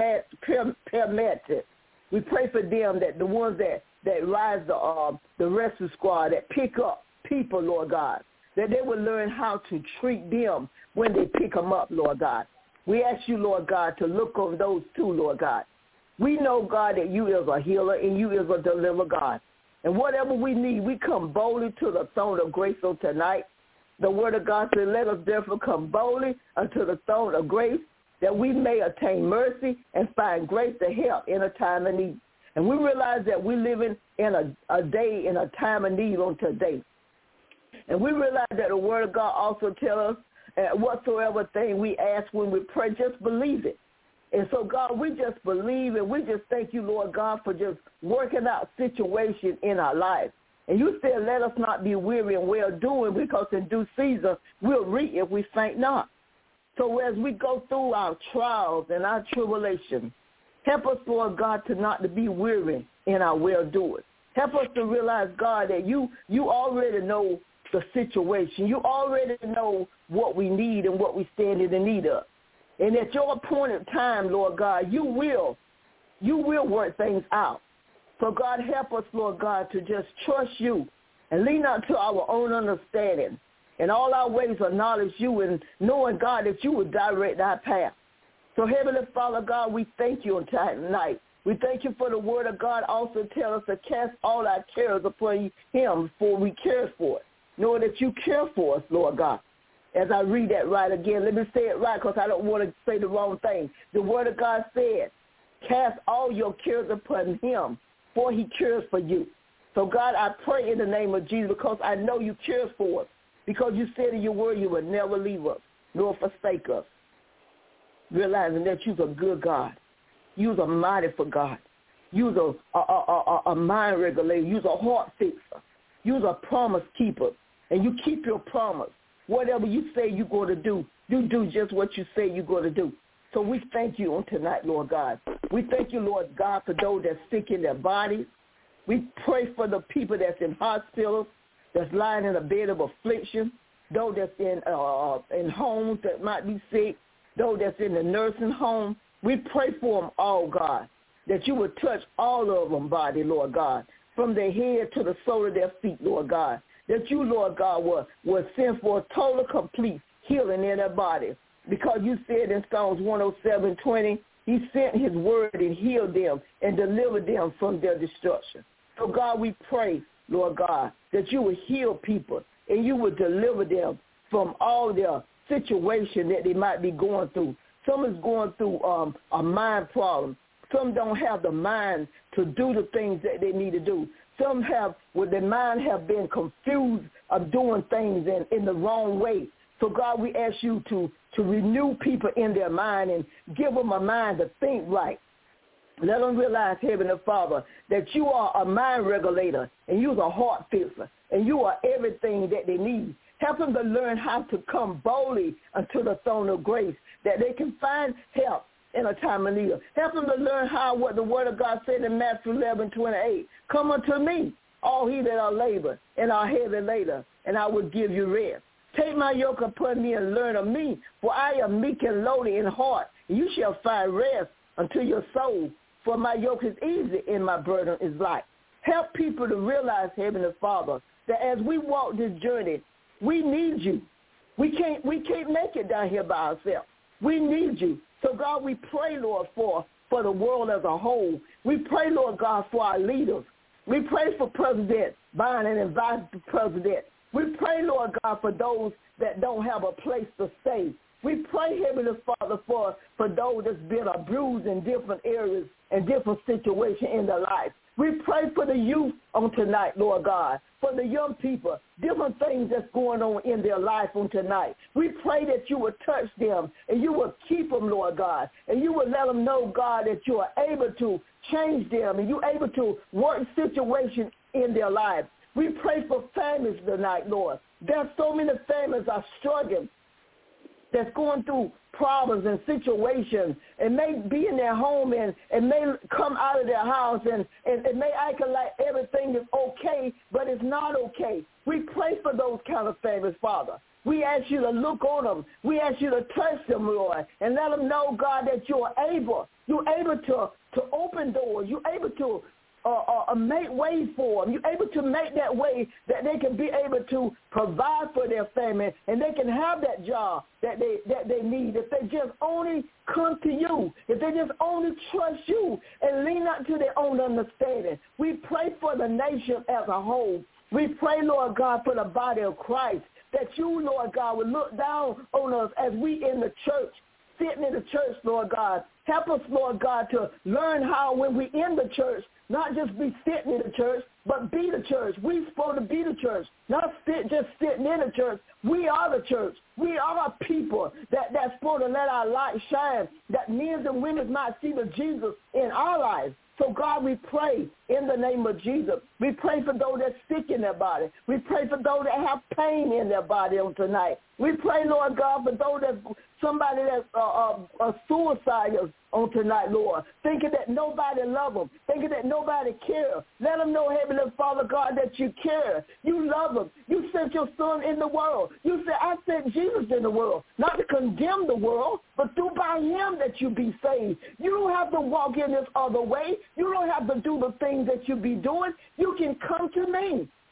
paramedics. We pray for them, that the ones that, that rise the uh, the rescue squad, that pick up people, Lord God, that they will learn how to treat them when they pick them up, Lord God. We ask you, Lord God, to look over those two, Lord God. We know, God, that you is a healer and you is a deliverer, God. And whatever we need, we come boldly to the throne of grace on tonight. The word of God said, let us therefore come boldly unto the throne of grace, that we may attain mercy and find grace to help in a time of need. And we realize that we're living in a, a day, in a time of need on today. And we realize that the word of God also tells us uh, whatsoever thing we ask when we pray, just believe it. And so, God, we just believe and we just thank you, Lord God, for just working out situations in our lives. And you said, let us not be weary in well-doing, because in due season we'll reap if we faint not. So as we go through our trials and our tribulations, help us, Lord God, to not to be weary in our well-doing. Help us to realize, God, that you you already know the situation. You already know what we need and what we stand in the need of. And at your appointed time, Lord God, you will, you will work things out. So, God, help us, Lord God, to just trust you and lean not to our own understanding. In all our ways acknowledge you, and knowing, God, that you will direct our path. So, Heavenly Father, God, we thank you on tonight. We thank you for the word of God also tell us to cast all our cares upon him before we care for it, knowing that you care for us, Lord God. as I read that right again. Let me say it right because I don't want to say the wrong thing. The word of God said, cast all your cares upon him, for he cares for you. So, God, I pray in the name of Jesus because I know you care for us, because you said in your word you would never leave us nor forsake us, realizing that you're a good God. You're a mighty for God. You're a, a, a, a mind regulator. You're a heart fixer. You're a promise keeper, and you keep your promise. Whatever you say you're going to do, you do just what you say you're going to do. So we thank you on tonight, Lord God. We thank you, Lord God, for those that sick in their bodies. We pray for the people that's in hospitals, that's lying in a bed of affliction, those that's in uh, in homes that might be sick, those that's in the nursing home. We pray for them all, God, that you would touch all of them body, Lord God, from their head to the sole of their feet, Lord God, that you, Lord God, will, will send for a total, complete healing in their body. Because you said in Psalms one oh seven twenty, he sent his word and healed them and delivered them from their destruction. So, God, we pray, Lord God, that you would heal people and you would deliver them from all their situation that they might be going through. Some is going through um, a mind problem. Some don't have the mind to do the things that they need to do. Some have, with their mind have been confused of doing things in, in the wrong way. So, God, we ask you to, to renew people in their mind and give them a mind to think right. Let them realize, Heavenly Father, that you are a mind regulator and you're a heart fixer and you are everything that they need. Help them to learn how to come boldly unto the throne of grace, that they can find help in a time of need. Help them to learn how, what the Word of God said in Matthew eleven twenty-eight, come unto me, all ye that are labor and are heavy laden, and I will give you rest. Take my yoke upon me and learn of me, for I am meek and lowly in heart, and you shall find rest unto your soul. For my yoke is easy and my burden is light. Help people to realize, Heavenly Father, that as we walk this journey, we need you. We can't we can't make it down here by ourselves. We need you. So, God, we pray, Lord, for, for the world as a whole. We pray, Lord God, for our leaders. We pray for President Biden and Vice President. We pray, Lord God, for those that don't have a place to stay. We pray, Heavenly Father, for, for those that's been abused in different areas and different situations in their life. We pray for the youth on tonight, Lord God, for the young people, different things that's going on in their life on tonight. We pray that you would touch them and you would keep them, Lord God, and you would let them know, God, that you are able to change them and you're able to work situations in their lives. We pray for families tonight, Lord. There's so many families are struggling, that's going through problems and situations and may be in their home and, and may come out of their house and, and, and may act like everything is okay, but it's not okay. We pray for those kind of families, Father. We ask you to look on them. We ask you to touch them, Lord, and let them know, God, that you're able. You're able to, to open doors. You're able to Uh, uh, make way for them. You're able to make that way that they can be able to provide for their family and they can have that job that they that they need. If they just only come to you, if they just only trust you and lean not to their own understanding. We pray for the nation as a whole. We pray, Lord God, for the body of Christ, that you, Lord God, would look down on us as we in the church, sitting in the church, Lord God. Help us, Lord God, to learn how when we in the church, not just be sitting in the church, but be the church. We're supposed to be the church, not sit, just sitting in the church. We are the church. We are people that, that's supposed to let our light shine, that men and women might see the Jesus in our lives. So, God, we pray in the name of Jesus. We pray for those that are sick in their body. We pray for those that have pain in their body on tonight. We pray, Lord God, for those that somebody that's uh, uh, uh, suicidal on tonight, Lord, thinking that nobody love them, thinking that nobody cares. Let them know, Heavenly Father God, that you care. You love them. You sent your son in the world. You said, I sent Jesus in the world, not to condemn the world, but through by him that you be saved. You don't have to walk in this other way. You don't have to do the things that you be doing. You can come to me.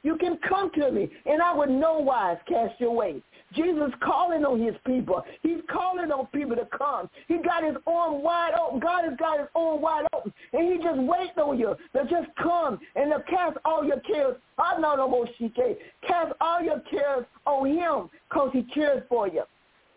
You can come to me, and I would no wise cast you away. Jesus calling on his people. He's calling on people to come. He got his arm wide open. God has got his arm wide open, and he just waits on you to just come and to cast all your cares. I know no more she can. Cast all your cares on him because he cares for you.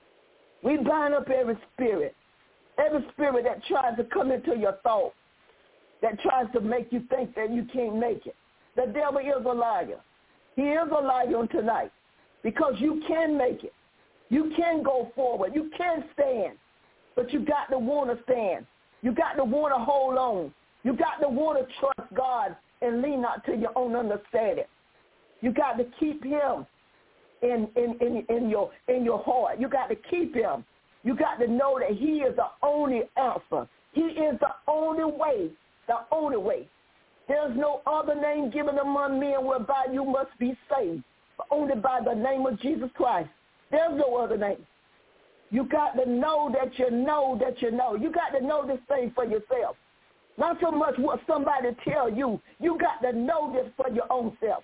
We bind up every spirit, every spirit that tries to come into your thought, that tries to make you think that you can't make it. The devil is a liar. He is a liar on tonight because you can make it. You can go forward. You can stand, but you got to want to stand. You got to want to hold on. You got to want to trust God and lean not to your own understanding. You got to keep him in, in, in, in, your, in your heart. You got to keep him. You got to know that he is the only answer. He is the only way, the only way. There's no other name given among men whereby you must be saved, but only by the name of Jesus Christ. There's no other name. You got to know that you know that you know. You got to know this thing for yourself. Not so much what somebody tell you. You got to know this for your own self.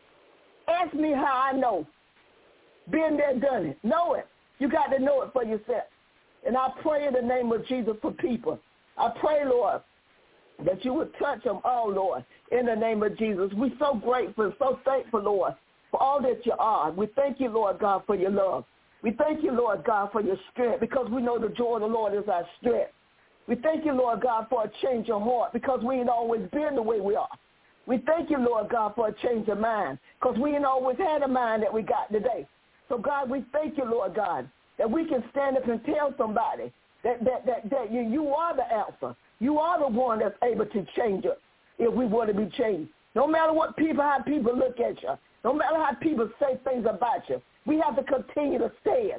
Ask me how I know. Been there, done it. Know it. You got to know it for yourself. And I pray in the name of Jesus for people. I pray, Lord, that you would touch them all, Lord, in the name of Jesus. We're so grateful, so thankful, Lord, for all that you are. We thank you, Lord God, for your love. We thank you, Lord God, for your strength, because we know the joy of the Lord is our strength. We thank you, Lord God, for a change of heart, because we ain't always been the way we are. We thank you, Lord God, for a change of mind, because we ain't always had a mind that we got today. So, God, we thank you, Lord God, that we can stand up and tell somebody that, that, that, that you, you are the answer. You are the one that's able to change us if we want to be changed. No matter what people, how people look at you, no matter how people say things about you, we have to continue to stand.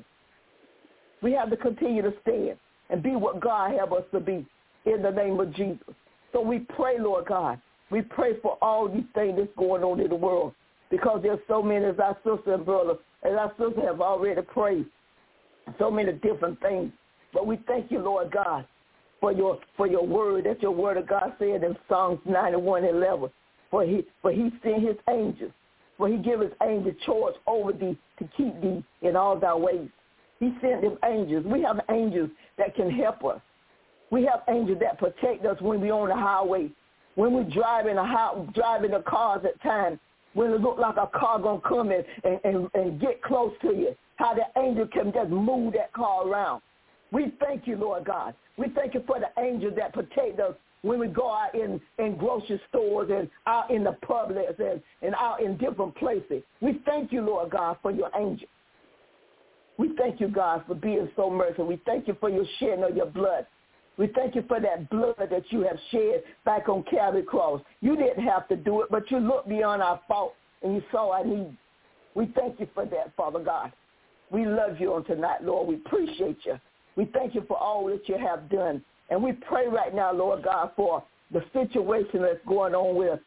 We have to continue to stand and be what God have us to be in the name of Jesus. So we pray, Lord God. We pray for all these things that's going on in the world, because there's so many, as our sister and brother, as our sister have already prayed, so many different things. But we thank you, Lord God, for your for your word, that your word of God said in Psalms ninety-one eleven, for he for he sent his angels, for he gave his angels charge over thee to keep thee in all thy ways. He sent them angels. We have angels that can help us. We have angels that protect us when we're on the highway, when we're driving a house, driving the cars at times, when it look like a car gonna come in and, and, and get close to you, how the angel can just move that car around. We thank you, Lord God. We thank you for the angels that protect us when we go out in, in grocery stores and out in the Publix and, and out in different places. We thank you, Lord God, for your angels. We thank you, God, for being so merciful. We thank you for your shedding of your blood. We thank you for that blood that you have shed back on Calvary Cross. You didn't have to do it, but you looked beyond our fault and you saw our need. We thank you for that, Father God. We love you on tonight, Lord. We appreciate you. We thank you for all that you have done. And we pray right now, Lord God, for the situation that's going on with,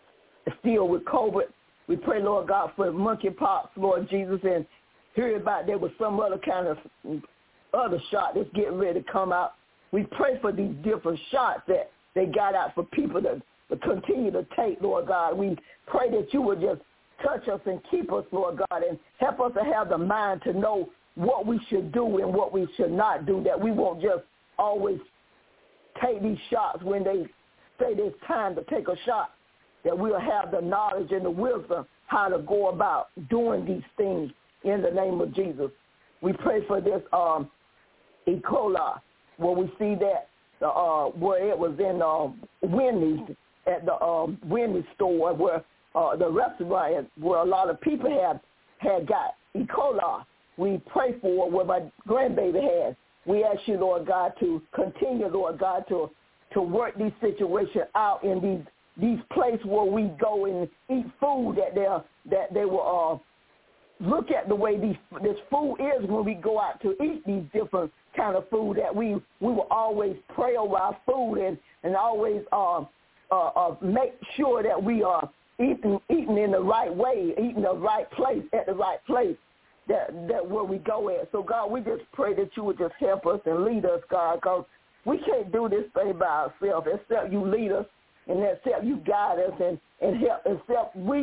still with COVID. We pray, Lord God, for monkeypox, Lord Jesus, and hear about there was some other kind of other shot that's getting ready to come out. We pray for these different shots that they got out for people to, to continue to take, Lord God. We pray that you would just touch us and keep us, Lord God, and help us to have the mind to know what we should do and what we should not do, that we won't just always take these shots when they say there's time to take a shot, that we'll have the knowledge and the wisdom how to go about doing these things in the name of Jesus. We pray for this um, E. coli, where we see that the, uh, where it was in uh, Wendy's, at the um, Wendy's store, where uh, the restaurant where a lot of people have had got E. coli. We pray for what my grandbaby has. We ask you, Lord God, to continue, Lord God, to to work these situations out in these these places where we go and eat food, that they that they will uh, look at the way these this food is when we go out to eat these different kind of food, that we we will always pray over our food and and always uh, uh, uh, make sure that we are eating eating in the right way, eating the right place at the right place. That, that where we go at. So, God, we just pray that you would just help us and lead us, God, because we can't do this thing by ourselves except you lead us and except you guide us and, and help, except we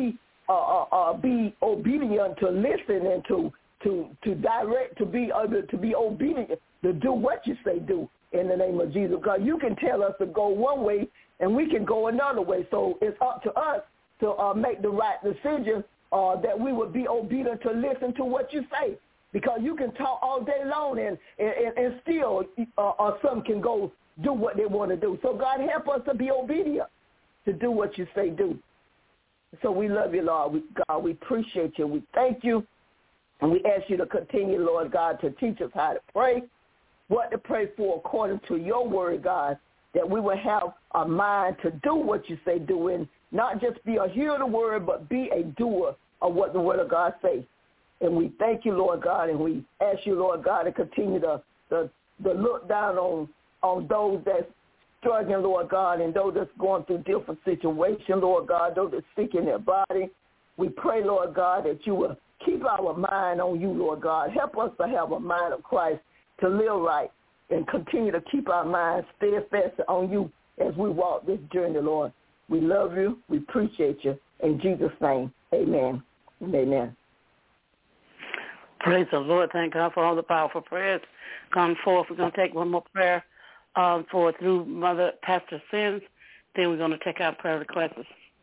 uh, uh, uh, be obedient to listen and to to to direct, to be able to be obedient, to do what you say do in the name of Jesus. Because you can tell us to go one way and we can go another way. So it's up to us to uh, make the right decision, uh, that we would be obedient to listen to what you say. Because you can talk all day long and, and, and still uh, uh, some can go do what they want to do. So God, help us to be obedient to do what you say do. So we love you, Lord. We, God, we appreciate you. We thank you. And we ask you to continue, Lord God, to teach us how to pray, what to pray for according to your word, God, that we will have a mind to do what you say do, and not just be a hearer of the word, but be a doer of what the word of God says. And we thank you, Lord God, and we ask you, Lord God, to continue to, to, to look down on, on those that's struggling, Lord God, and those that's going through different situations, Lord God, those that's sick in their body. We pray, Lord God, that you will keep our mind on you, Lord God. Help us to have a mind of Christ, to live right, and continue to keep our minds steadfast on you as we walk this journey, Lord. We love you. We appreciate you. In Jesus' name, amen and amen. Praise the Lord. Thank God for all the powerful prayers come forth. We're going to take one more prayer um, for through Mother Pastor Sims. Then we're going to take our prayer requests.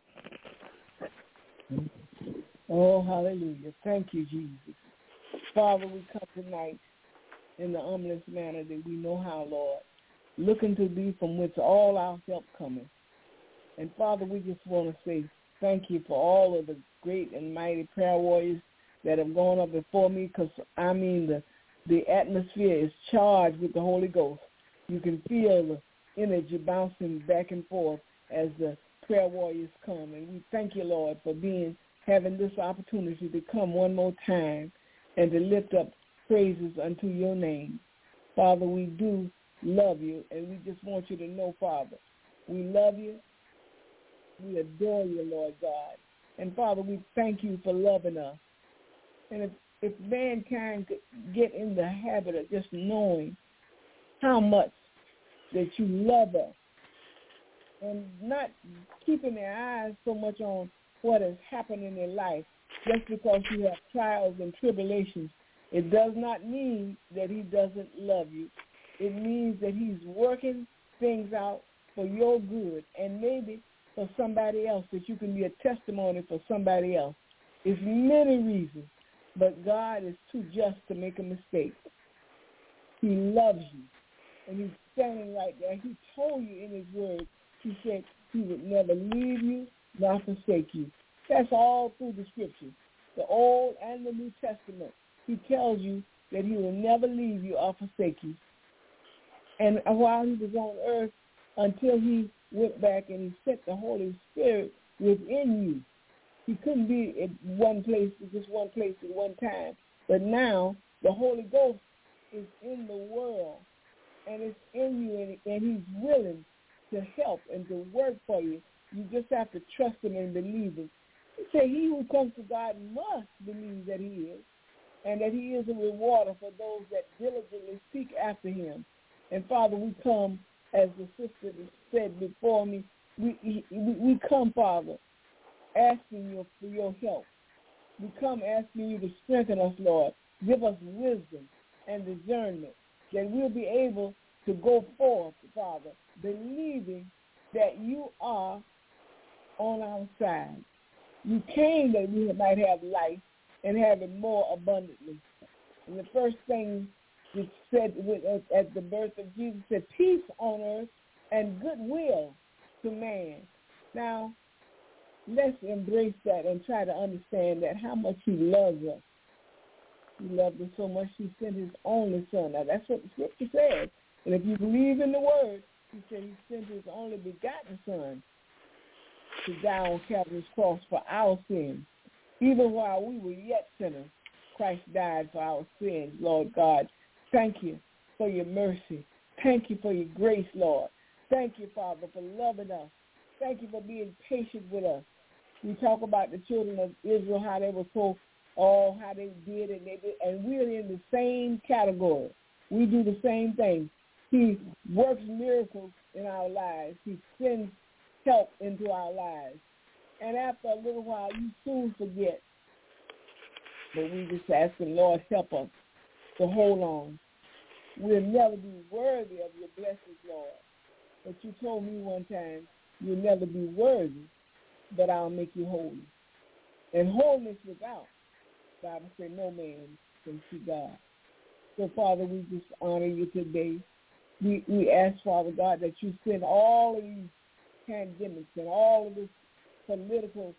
Oh, hallelujah. Thank you, Jesus. Father, we come tonight in the humblest manner that we know how, Lord, looking to thee from which all our help cometh. And, Father, we just want to say thank you for all of the great and mighty prayer warriors that have gone up before me, because, I mean, the, the atmosphere is charged with the Holy Ghost. You can feel the energy bouncing back and forth as the prayer warriors come. And we thank you, Lord, for being having this opportunity to come one more time and to lift up praises unto your name. Father, we do love you, and we just want you to know, Father, we love you. We adore you, Lord God. And, Father, we thank you for loving us. And if, if mankind could get in the habit of just knowing how much that you love us and not keeping their eyes so much on what has happened in their life, just because you have trials and tribulations, it does not mean that he doesn't love you. It means that he's working things out for your good and maybe for somebody else, that you can be a testimony for somebody else. It's many reasons, but God is too just to make a mistake. He loves you, and he's standing right there. He told you in his word, he said he would never leave you nor forsake you. That's all through the scriptures, the Old and the New Testament. He tells you that he will never leave you or forsake you. And while he was on earth, until he went back and he set the Holy Spirit within you, he couldn't be at one place, just one place at one time. But now the Holy Ghost is in the world, and it's in you, and, and he's willing to help and to work for you. You just have to trust him and believe him. He said, he who comes to God must believe that he is, and that he is a rewarder for those that diligently seek after him. And, Father, we come, as the sister said before me, we, we, we come, Father, asking you for your help. We come asking you to strengthen us, Lord. Give us wisdom and discernment, that we'll be able to go forth, Father, believing that you are on our side. You came that we might have life and have it more abundantly. And the first thing it said at the birth of Jesus said, peace on earth and goodwill to man. Now, let's embrace that and try to understand that how much he loves us. He loved us so much he sent his only son. Now, that's what the scripture says. And if you believe in the word, he said he sent his only begotten son to die on Calvary's cross for our sins. Even while we were yet sinners, Christ died for our sins, Lord God. Thank you for your mercy. Thank you for your grace, Lord. Thank you, Father, for loving us. Thank you for being patient with us. We talk about the children of Israel, how they were so, oh, how they did and they did, and we're in the same category. We do the same thing. He works miracles in our lives. He sends help into our lives. And after a little while, you soon forget. But we just asking, Lord, help us to hold on. We'll never be worthy of your blessings, Lord. But you told me one time, you'll never be worthy, but I'll make you holy. And wholeness without, the Bible said, no man can see God. So, Father, we just honor you today. We, we ask, Father God, that you send all of these pandemics and all of this political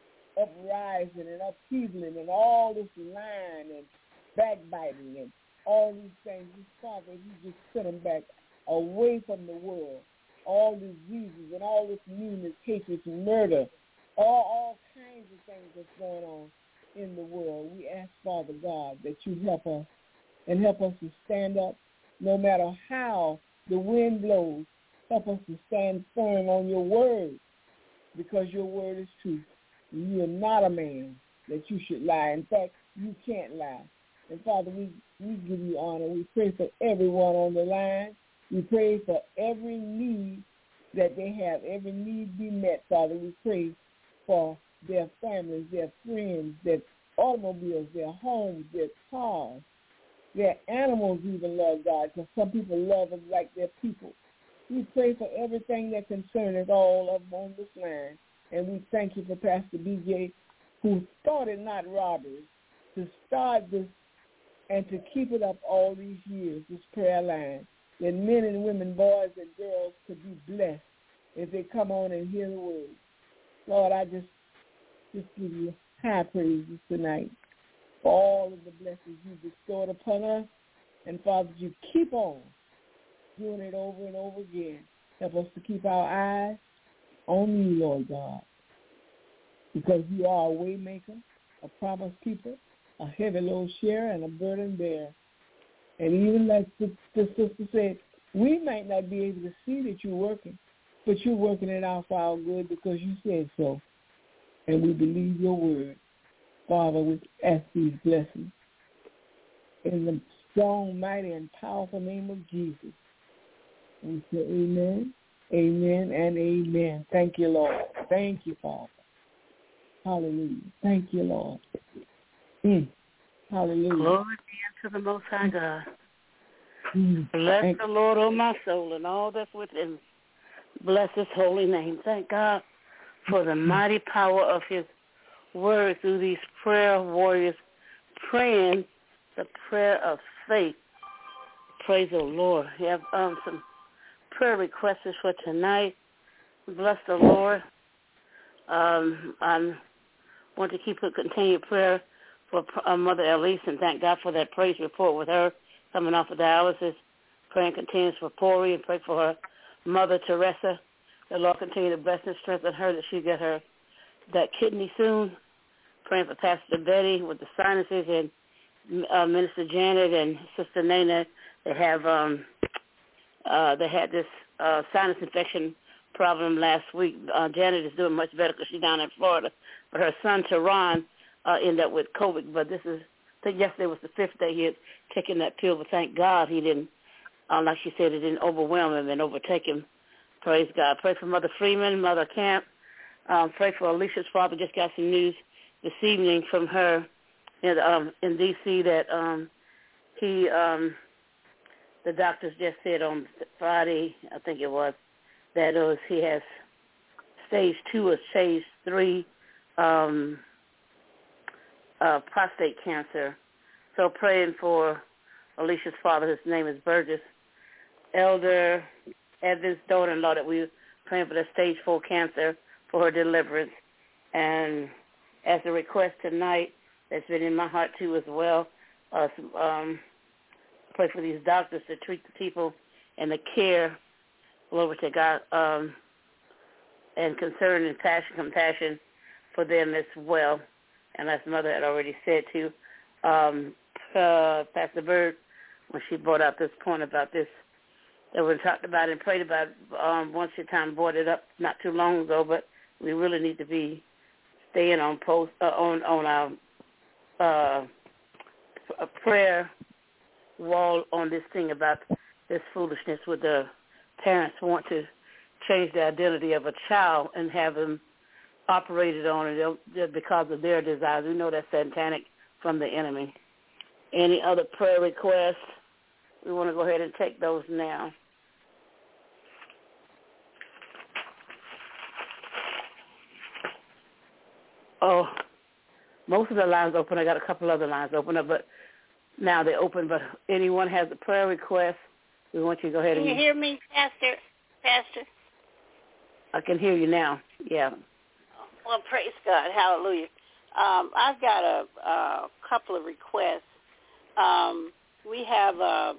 uprising and upheavaling and all this lying and backbiting and all these things. Father, you just send them back away from the world. All diseases and all this meanness, hatred, and murder, all, all kinds of things that's going on in the world. We ask, Father God, that you help us and help us to stand up no matter how the wind blows. Help us to stand firm on your word, because your word is truth. You are not a man that you should lie. In fact, you can't lie. And, Father, we, we give you honor. We pray for everyone on the line. We pray for every need that they have, every need be met, Father. We pray for their families, their friends, their automobiles, their homes, their cars, their animals even, Lord God, because some people love them like their people. We pray for everything that concerns all of them on this line. And we thank you for Pastor B J, who started not robbery, to start this and to keep it up all these years, this prayer line, that men and women, boys and girls could be blessed if they come on and hear the word. Lord, I just, just give you high praises tonight for all of the blessings you bestowed upon us. And, Father, you keep on doing it over and over again. Help us to keep our eyes on you, Lord God, because you are a way maker, a promise keeper, a heavy load sharer, and a burden bearer. And even like the, the sister said, we might not be able to see that you're working, but you're working it out for our good because you said so. And we believe your word. Father, we ask these blessings in the strong, mighty, and powerful name of Jesus. We say amen, amen, and amen. Thank you, Lord. Thank you, Father. Hallelujah. Thank you, Lord. Mm. Hallelujah. Glory be unto the Most High God. Mm. Bless Thank the Lord, O my soul, and all that's within. Bless his holy name. Thank God for the mighty power of his word through these prayer warriors praying the prayer of faith. Praise the Lord. We have um, some prayer requests for tonight. Bless the Lord. Um, I want to keep a continued prayer for uh, Mother Elise, and thank God for that praise report with her coming off of dialysis. Praying continues for Pori, and pray for her mother, Teresa. The Lord continue to bless and strengthen her that she get her that kidney soon. Praying for Pastor Betty with the sinuses, and uh, Minister Janet and Sister Nana. They have um, uh, they had this uh, sinus infection problem last week. Uh, Janet is doing much better because she's down in Florida, but her son Teron uh, ended up with COVID. But this is, I think yesterday was the fifth day he had taken that pill. But thank God he didn't, uh, like she said, it didn't overwhelm him and overtake him. Praise God. Pray for Mother Freeman, Mother Camp. Um, pray for Alicia's father. Just got some news this evening from her in, um, in D C that um, he, um, the doctors just said on Friday, I think it was, that it was, he has stage two or stage three um, uh, prostate cancer. So praying for Alicia's father. His name is Burgess. Elder Evans' daughter-in-law, that we were praying for the stage four cancer for her deliverance. And as a request tonight, that's been in my heart too as well, uh, um, pray for these doctors to treat the people and the care, glory to God, um, and concern and passion, compassion for them as well. And as Mother had already said too, um, uh, Pastor Bird, when she brought out this point about this, that we talked about and prayed about um, once your time brought it up not too long ago, but we really need to be staying on post uh, on on our uh, a prayer wall on this thing about this foolishness with the parents want to change the identity of a child and have them operated on it because of their desires. We know that's satanic from the enemy. Any other prayer requests? We want to go ahead and take those now. Oh, most of the lines open. I got a couple other lines open up, but now they're open. But anyone has a prayer request, we want you to go ahead and... Can you hear me, Pastor? Pastor? I can hear you now, yeah. Well, praise God. Hallelujah. Um, I've got a, a couple of requests. Um, we have a,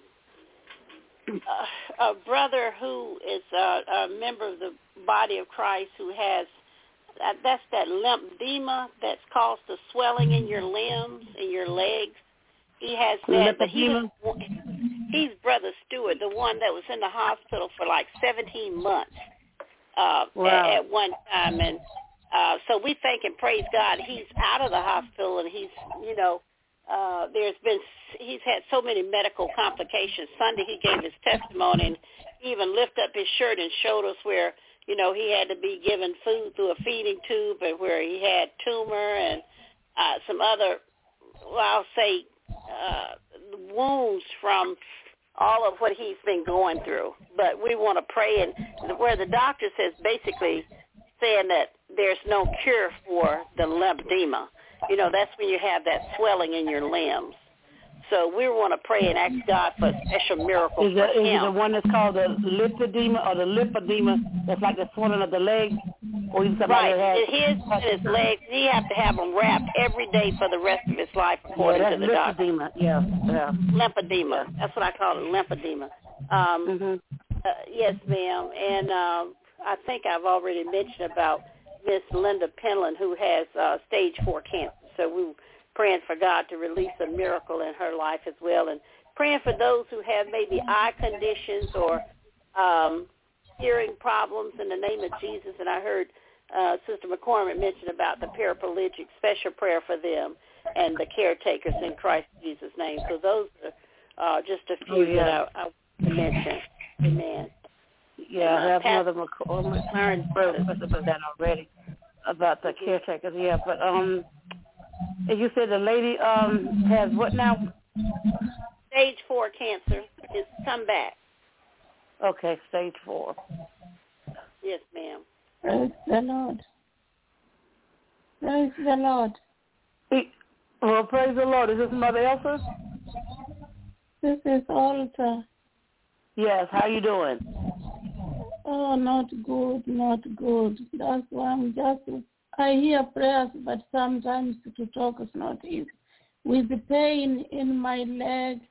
a, a brother who is a, a member of the body of Christ who has, that, that's that lymphedema that's caused the swelling in your limbs, in your legs. He has that, but he was, he's Brother Stewart, the one that was in the hospital for like seventeen months uh, wow. at, at one time. And uh, so we thank and praise God. He's out of the hospital, and he's, you know, uh, there's been, he's had so many medical complications. Sunday he gave his testimony, and he even lifted up his shirt and showed us where, you know, he had to be given food through a feeding tube, and where he had tumor and uh, some other, well, I'll say, uh, wounds from all of what he's been going through. But we want to pray, and where the doctor says basically saying that there's no cure for the lymphedema. You know, that's when you have that swelling in your limbs. So we want to pray and ask God for a special miracle is for it, him. Is it the one that's called the lymphedema or the lymphedema that's like the swelling of the leg? Or right. Has... His and his legs, he has to have them wrapped every day for the rest of his life, according yeah, to the lymphedema. doctor. Yeah, yeah. Lymphedema. That's what I call it, lymphedema. Um, mm-hmm. uh, yes, ma'am. And um, I think I've already mentioned about Miss Linda Penland, who has uh, stage four cancer. So we praying for God to release a miracle in her life as well, and praying for those who have maybe eye conditions or um, hearing problems in the name of Jesus. And I heard uh, Sister McCormick mention about the paraplegic, special prayer for them and the caretakers in Christ Jesus' name. So those are uh, just a few oh, yeah. that I, I mentioned. Amen. Yeah, uh, I have Pastor, Mother McCormick prayer about that already, about the caretakers. Yeah, but um. And you said the lady um, has what now? Stage four cancer. It's come back. Okay, stage four. Yes, ma'am. Praise the Lord. Praise the Lord. He, well, praise the Lord. Is this Mother Elsa? This is Olta. Yes, how you doing? Oh, not good, not good. That's why I'm just... I hear prayers, but sometimes to talk is not easy. With the pain in my leg,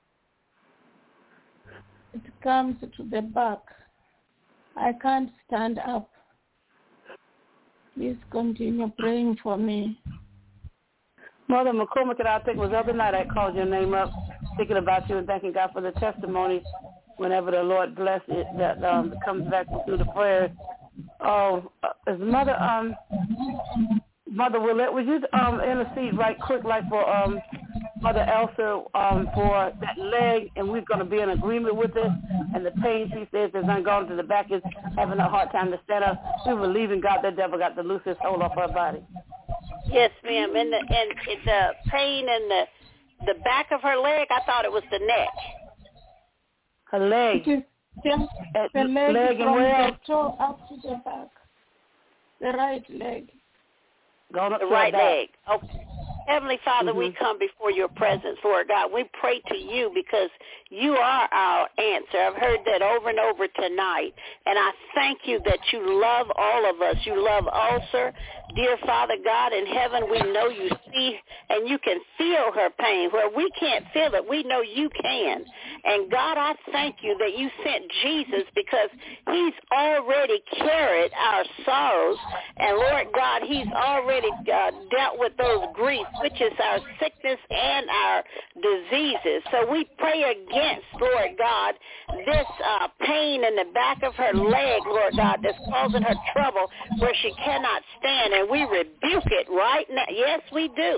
it comes to the back. I can't stand up. Please continue praying for me. Mother McCormick, I think it was the other night I called your name up, thinking about you and thanking God for the testimony whenever the Lord bless it, that um, comes back through the prayers. Oh, uh, is Mother, um, Mother Willette, would you um, intercede right quick, like for um, Mother Elsa, um, for that leg, and we're going to be in agreement with it, and the pain she says is gone to the back, is having a hard time to stand up. We were believing God the devil got the loosest hold off her body. Yes, ma'am, and the, and the pain in the the back of her leg, I thought it was the neck. Her leg. Just At the leg, leg from and the toe up to the back. The right leg. Going up the to right the back. leg. Okay. Heavenly Father, mm-hmm. we come before your presence, Lord God. We pray to you because you are our answer. I've heard that over and over tonight, and I thank you that you love all of us. You love Ulcer. Dear Father God in heaven, we know you see and you can feel her pain. Where we can't feel it, we know you can. And God, I thank you that you sent Jesus because he's already carried our sorrows. And Lord God, he's already uh, dealt with those griefs, which is our sickness and our diseases. So we pray against, Lord God, this uh, pain in the back of her leg, Lord God, that's causing her trouble where she cannot stand. And we rebuke it right now. Yes, we do.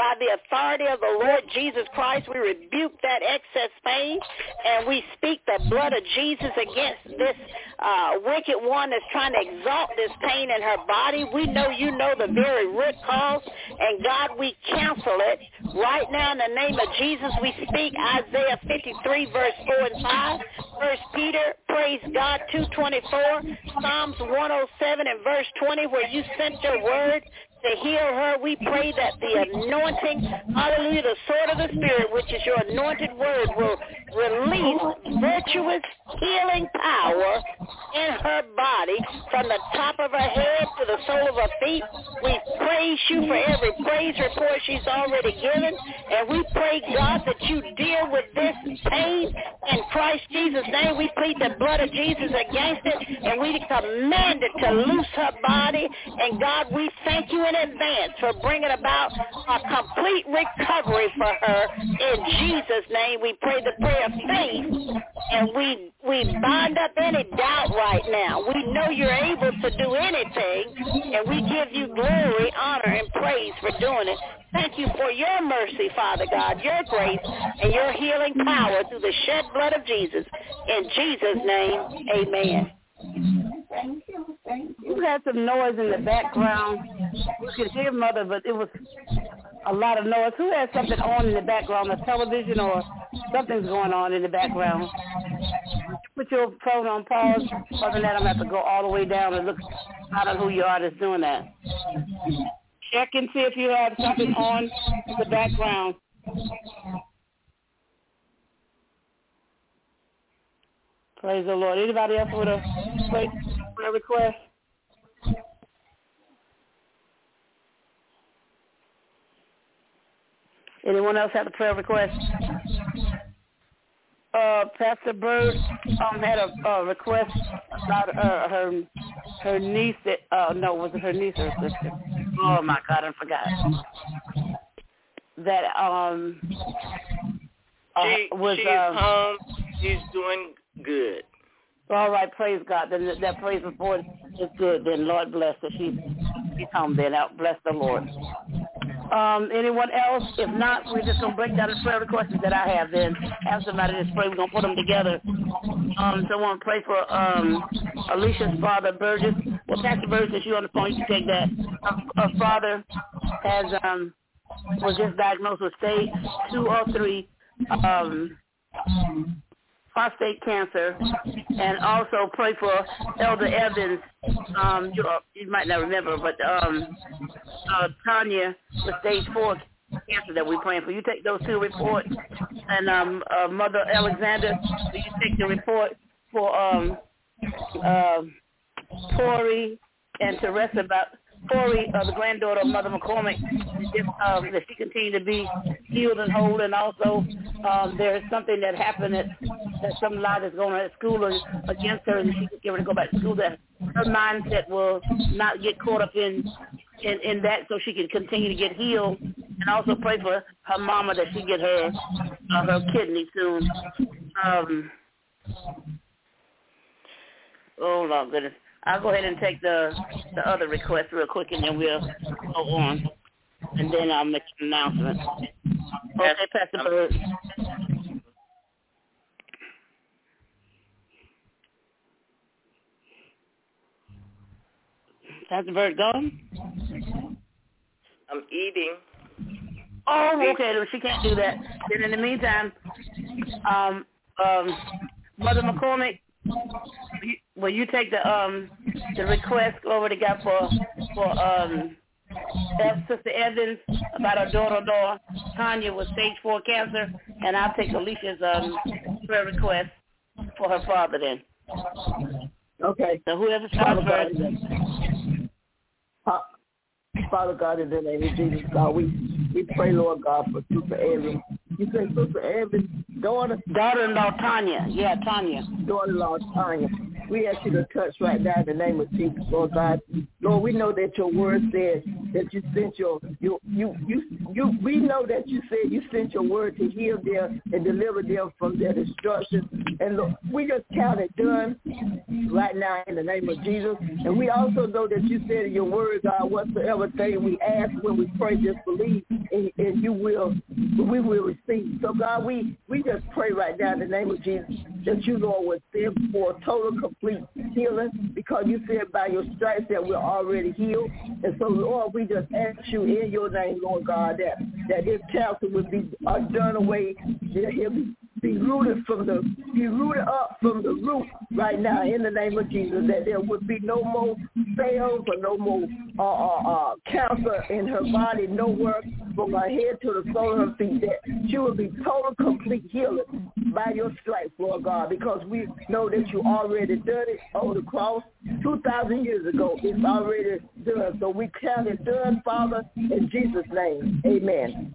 By the authority of the Lord Jesus Christ, we rebuke that excess pain, and we speak the blood of Jesus against this uh, wicked one that's trying to exalt this pain in her body. We know you know the very root cause, and God, we cancel it. Right now, in the name of Jesus, we speak Isaiah fifty-three, verse four and five, First Peter, praise God, two twenty-four, Psalms one oh seven and verse twenty, where you sent your word to heal her. We pray that the anointing, hallelujah, the sword of the Spirit, which is your anointed word, will release virtuous healing power in her body from the top of her head to the sole of her feet. We praise you for every praise report she's already given, and we pray, God, that you deal with this pain in Christ Jesus' name. We plead the blood of Jesus against it, and we command it to loose her body. And God, we thank you in advance for bringing about a complete recovery for her. In Jesus' name, we pray the prayer of faith, and we we bind up any doubt right now. We know you're able to do anything, and we give you glory, honor, and praise for doing it. Thank you for your mercy, Father God, your grace, and your healing power through the shed blood of Jesus. In Jesus' name, amen. Thank you. Thank you. You had some noise in the background. You could hear Mother, but it was a lot of noise. Who has something on in the background, a television or something's going on in the background? Put your phone on pause. Other than that, I'm going to have to go all the way down and look out of who you are that's doing that. Check and see if you have something on in the background. Praise the Lord. Anybody else with a prayer request? Anyone else have a prayer request? Uh, Pastor Bird um, had a uh, request about uh, her her niece. That uh, no, was it her niece or her sister? Oh my God, I forgot. That um uh, she, was she's um, home. She's doing good. All right, praise God. Then that, that praise report is good. Then Lord bless her. She's she's home. Then out. Bless the Lord. Um, anyone else? If not, we're just going to break down the prayer requests that I have then. Have somebody just pray. We're going to put them together. Um, someone pray for um, Alicia's father, Burgess. Well, Pastor Burgess, if you're on the phone, you can take that. Her, her father has um, was just diagnosed with stage two or three um, prostate cancer, and also pray for Elder Evans. Um, you, you might not remember, but um, uh, Tanya with stage four cancer that we're praying for. You take those two reports, and um, uh, Mother Alexander, you take the report for um, uh, Tori and Teresa about Tori, uh, the granddaughter of Mother McCormick, if, um, that she continue to be healed and whole, and also um, there is something that happened that, that some lie that's going on at school against her, and she can get ready to go back to school, that her mindset will not get caught up in, in, in that, so she can continue to get healed, and also pray for her mama that she get her uh, her kidney soon. Um, oh, my goodness. I'll go ahead and take the the other request real quick, and then we'll go on, and then I'll make an announcement. Okay, Pastor Bird. Pastor Bird, go. I'm eating. Oh, okay. She can't do that. Then in the meantime, um, um, Mother McCormick, will you take the um the request over to God for for um Sister Evans about her daughter-in-law Tanya with stage four cancer, and I'll take Alicia's um prayer request for her father then. Okay. So whoever starts first. Father God, in the name of Jesus, God, we, we pray, Lord God, for Sister Evans. You say Sister Evans' daughter? Daughter-in-law Tanya. Yeah, Tanya. Daughter-in-law Tanya. We ask you to touch right now in the name of Jesus, Lord God. Lord, we know that your word said that you sent your, you, you, you, you, we know that you said you sent your word to heal them and deliver them from their destruction. And look, we just count it done right now in the name of Jesus. And we also know that you said in your word, God, whatsoever thing we ask when we pray, just believe, and, and you will, we will receive. So, God, we, we just pray right now in the name of Jesus that you, Lord, would send for total, complete healing, because you said by your stripes that we're already healed. And so, Lord, we just ask you in your name, Lord God, that, that this cancer would be uh, done away, that he'll be, be rooted from the, be rooted up from the root right now in the name of Jesus, that there would be no more cells or no more uh, uh, uh, cancer in her body, nowhere from her head to the sole of her feet, that she will be total, complete healing by your stripes, Lord God, because we know that you already done it on the cross two thousand years ago. It's already done. So we count it done, Father, in Jesus' name. Amen.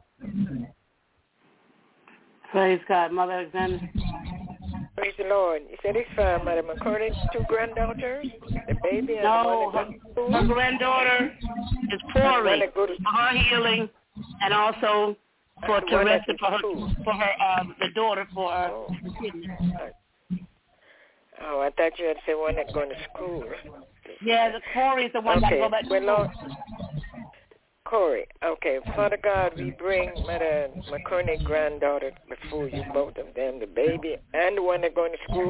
Praise God. Mother Alexander. Praise the Lord. You said it's for Mother McCormick's two granddaughters, the baby and no, the one that her, her granddaughter is poorly for her healing, and also for Teresa for her for her um, the daughter for her. Oh. oh, I thought you had said one that's going to school. Yeah, the Corey is the one okay. that go back to well, school. Lord, Corey, okay. Father God, we bring Mother McCormick granddaughter before you, both of them, the baby and the one that's going to school.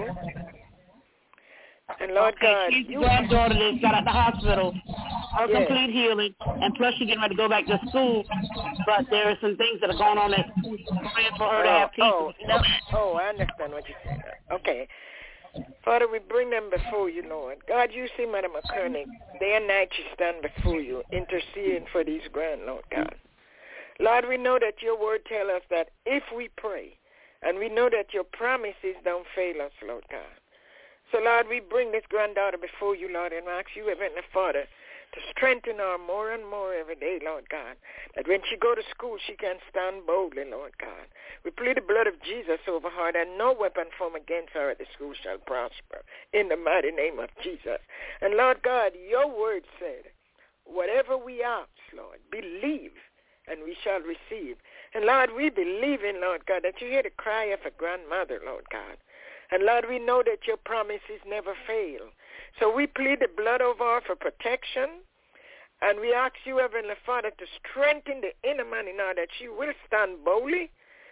And Lord okay, God, she's you the granddaughter that got at the hospital, her yes. complete healing, and plus she's getting ready to go back to school. But there are some things that are going on at school. Praying for her oh, to have peace. Oh, oh, oh, I understand what you're saying. Okay. Father, we bring them before you, Lord. God, you see Mother McCormick. Day and night she stand before you, interceding for these grand, Lord God. Lord, we know that your word tells us that if we pray, and we know that your promises don't fail us, Lord God. So, Lord, we bring this granddaughter before you, Lord, and we ask you, Heavenly Father, to strengthen her more and more every day, Lord God, that when she go to school, she can stand boldly, Lord God. We plead the blood of Jesus over her, that no weapon formed against her at the school shall prosper, in the mighty name of Jesus. And, Lord God, your word said, whatever we ask, Lord, believe, and we shall receive. And, Lord, we believe in, Lord God, that you hear the cry of a grandmother, Lord God. And, Lord, we know that your promises never fail. So we plead the blood over her for protection. And we ask you, Heavenly Father, to strengthen the inner man in her, that she will stand boldly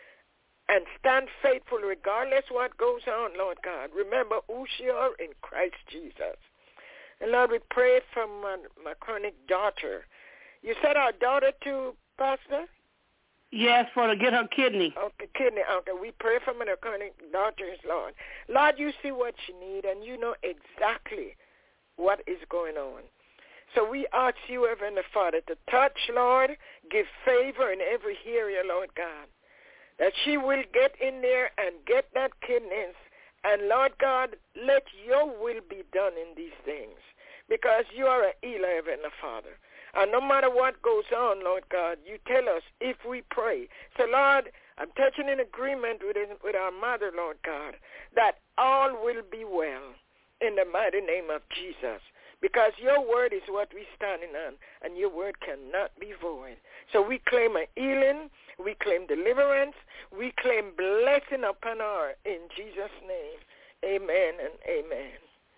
and stand faithful regardless what goes on, Lord God. Remember who she are in Christ Jesus. And, Lord, we pray for my, my chronic daughter. You said our daughter too, Pastor? Yes, for to get her kidney. Okay, kidney. Okay, we pray for my chronic daughters, Lord. Lord, you see what she need, and you know exactly what is going on. So we ask you, Heavenly Father, to touch, Lord, give favor in every area, Lord God, that she will get in there and get that kidneys. And, Lord God, let your will be done in these things, because you are a healer, Heavenly Father. And no matter what goes on, Lord God, you tell us if we pray. So, Lord, I'm touching in agreement with, with our mother, Lord God, that all will be well in the mighty name of Jesus, because your word is what we're standing on, and your word cannot be void. So we claim a healing, we claim deliverance, we claim blessing upon her in Jesus' name. Amen and amen.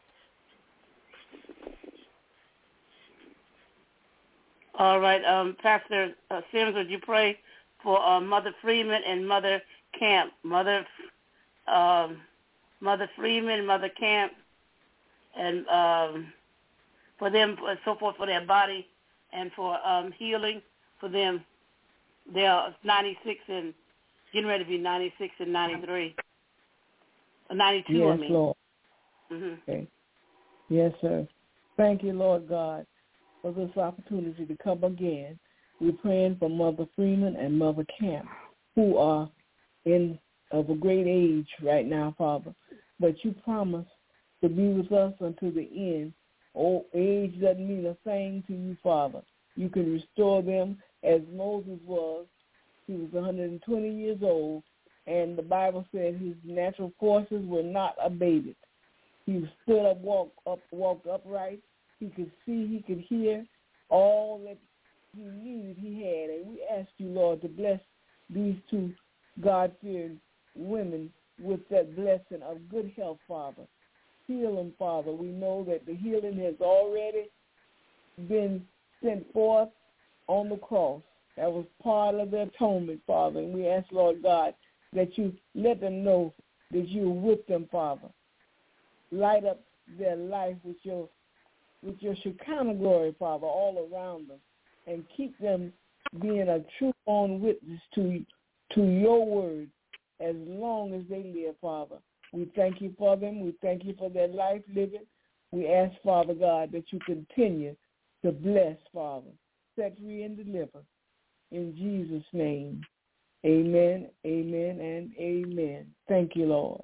All right, um, Pastor uh, Sims, would you pray for uh, Mother Freeman and Mother Camp? Mother um, Mother Freeman, Mother Camp, and um, for them, and so forth, for their body, and for um, healing for them. They are ninety-six and getting ready to be ninety-six and ninety-three. ninety-two, yes, I mean. Lord. Mm-hmm. Okay. Yes, sir. Thank you, Lord God, for this opportunity to come again. We're praying for Mother Freeman and Mother Camp, who are in of a great age right now, Father. But you promise to be with us until the end. Old age doesn't mean a thing to you, Father. You can restore them as Moses was. He was one hundred twenty years old, and the Bible said his natural forces were not abated. He stood up, walked up, walked upright. He could see, he could hear, all that he needed he had. And we ask you, Lord, to bless these two God-fearing women with that blessing of good health, Father. Heal them, Father. We know that the healing has already been sent forth on the cross. That was part of the atonement, Father. And we ask, Lord God, that you let them know that you're with them, Father. Light up their life with your with your Shekinah glory, Father, all around them. And keep them being a true born witness to, to your word as long as they live, Father. We thank you for them. We thank you for their life living. We ask, Father God, that you continue to bless, Father, set free and deliver. In Jesus' name, amen, amen, and amen. Thank you, Lord.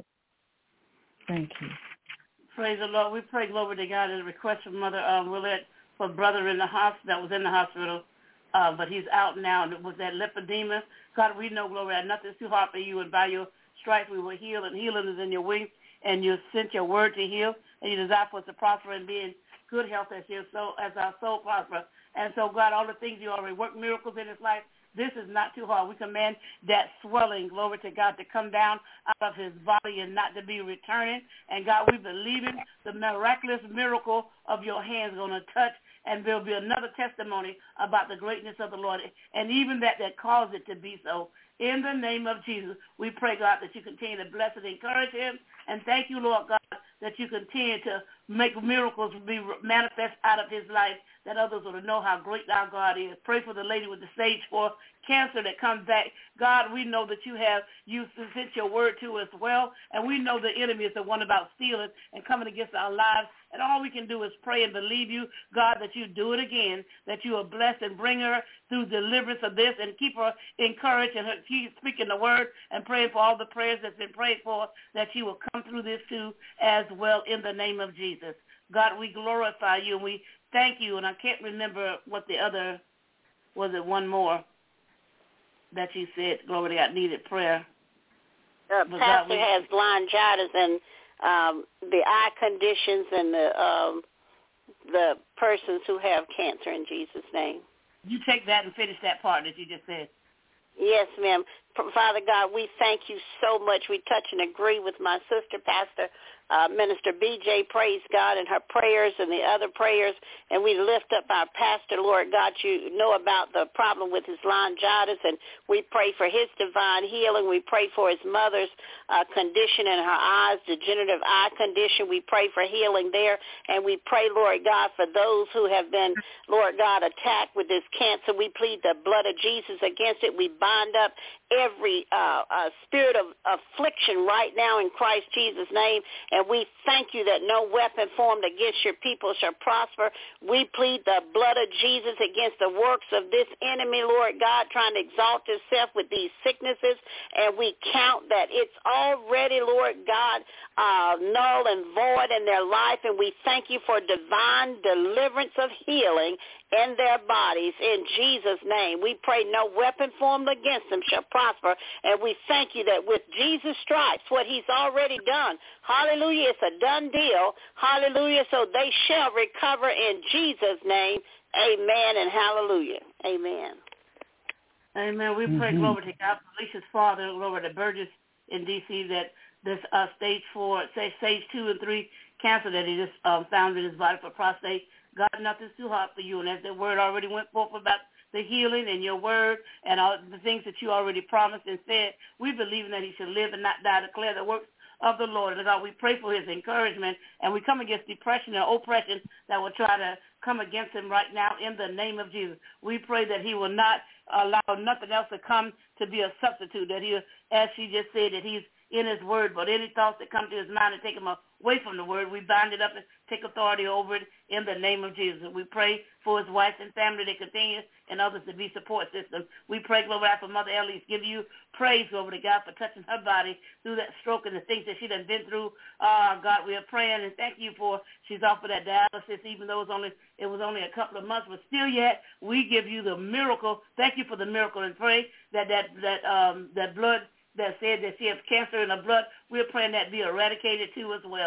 Thank you. Praise the Lord. We pray, glory to God, as a request from Mother um, Willette for brother in the hospital that was in the hospital, uh, but he's out now with that lymphedema. God, we know, glory, that nothing's too hard for you, and by your stripes we will heal, and healing is in your wings, and you sent your word to heal, and you desire for us to prosper and be in good health as your soul, as our soul prosper. And so, God, all the things you already worked miracles in his life, this is not too hard. We command that swelling, glory to God, to come down out of his body and not to be returning. And, God, we believe in the miraculous miracle of your hands going to touch, and there will be another testimony about the greatness of the Lord, and even that that caused it to be so. In the name of Jesus, we pray, God, that you continue to bless and encourage him. And thank you, Lord God, that you continue to make miracles be manifest out of his life, that others will know how great our God is. Pray for the lady with the stage four cancer that comes back. God, we know that you have you sent your word to us well, and we know the enemy is the one about stealing and coming against our lives. And all we can do is pray and believe you, God, that you do it again, that you will bless and bring her through deliverance of this and keep her encouraged and her, keep speaking the word and praying for all the prayers that's been prayed for, that she will come through this too as well in the name of Jesus. God, we glorify you and we thank you. And I can't remember what the other, was it one more that you said, glory to God, needed prayer. Uh, Pastor God, we, has laryngitis and um, the eye conditions and the um, the persons who have cancer in Jesus' name. You take that and finish that part that you just said. Yes, ma'am. Father God, we thank you so much. We touch and agree with my sister, Pastor uh, Minister B J, praise God, and her prayers and the other prayers. And we lift up our pastor, Lord God. You know about the problem with his laryngitis, and we pray for his divine healing. We pray for his mother's uh, condition in her eyes, degenerative eye condition. We pray for healing there. And we pray, Lord God, for those who have been, Lord God, attacked with this cancer. We plead the blood of Jesus against it. We bind up every uh, uh, spirit of affliction right now in Christ Jesus' name. And we thank you that no weapon formed against your people shall prosper. We plead the blood of Jesus against the works of this enemy, Lord God, trying to exalt itself with these sicknesses. And we count that it's already, Lord God, uh, null and void in their life. And we thank you for divine deliverance of healing in their bodies. In Jesus' name, we pray no weapon formed against them shall prosper. And we thank you that with Jesus' stripes, what he's already done, hallelujah, it's a done deal. Hallelujah, so they shall recover in Jesus' name. Amen and hallelujah. Amen. Amen. We pray, mm-hmm. glory to God, Alicia's father, glory to Burgess in D C, that this uh, stage four, say stage two and three cancer that he just um, found in his body for prostate. God, nothing's too hard for you. And as the word already went forth about the healing and your word and all the things that you already promised and said, we believe that he should live and not die, declare the works of the Lord. And God, we pray for his encouragement, and we come against depression and oppression that will try to come against him right now in the name of Jesus. We pray that he will not allow nothing else to come to be a substitute, that he, as she just said, that he's in his word, but any thoughts that come to his mind and take him away from the word, we bind it up and take authority over it in the name of Jesus. We pray for his wife and family to continue and others to be support systems. We pray, glory for Mother Elise. Give you praise, glory to God, for touching her body through that stroke and the things that she done been through. Uh, God, we are praying and thank you for she's off of that dialysis, even though it was only it was only a couple of months, but still yet we give you the miracle. Thank you for the miracle and pray that that that um that blood that said that she has cancer in her blood, we're praying that be eradicated too as well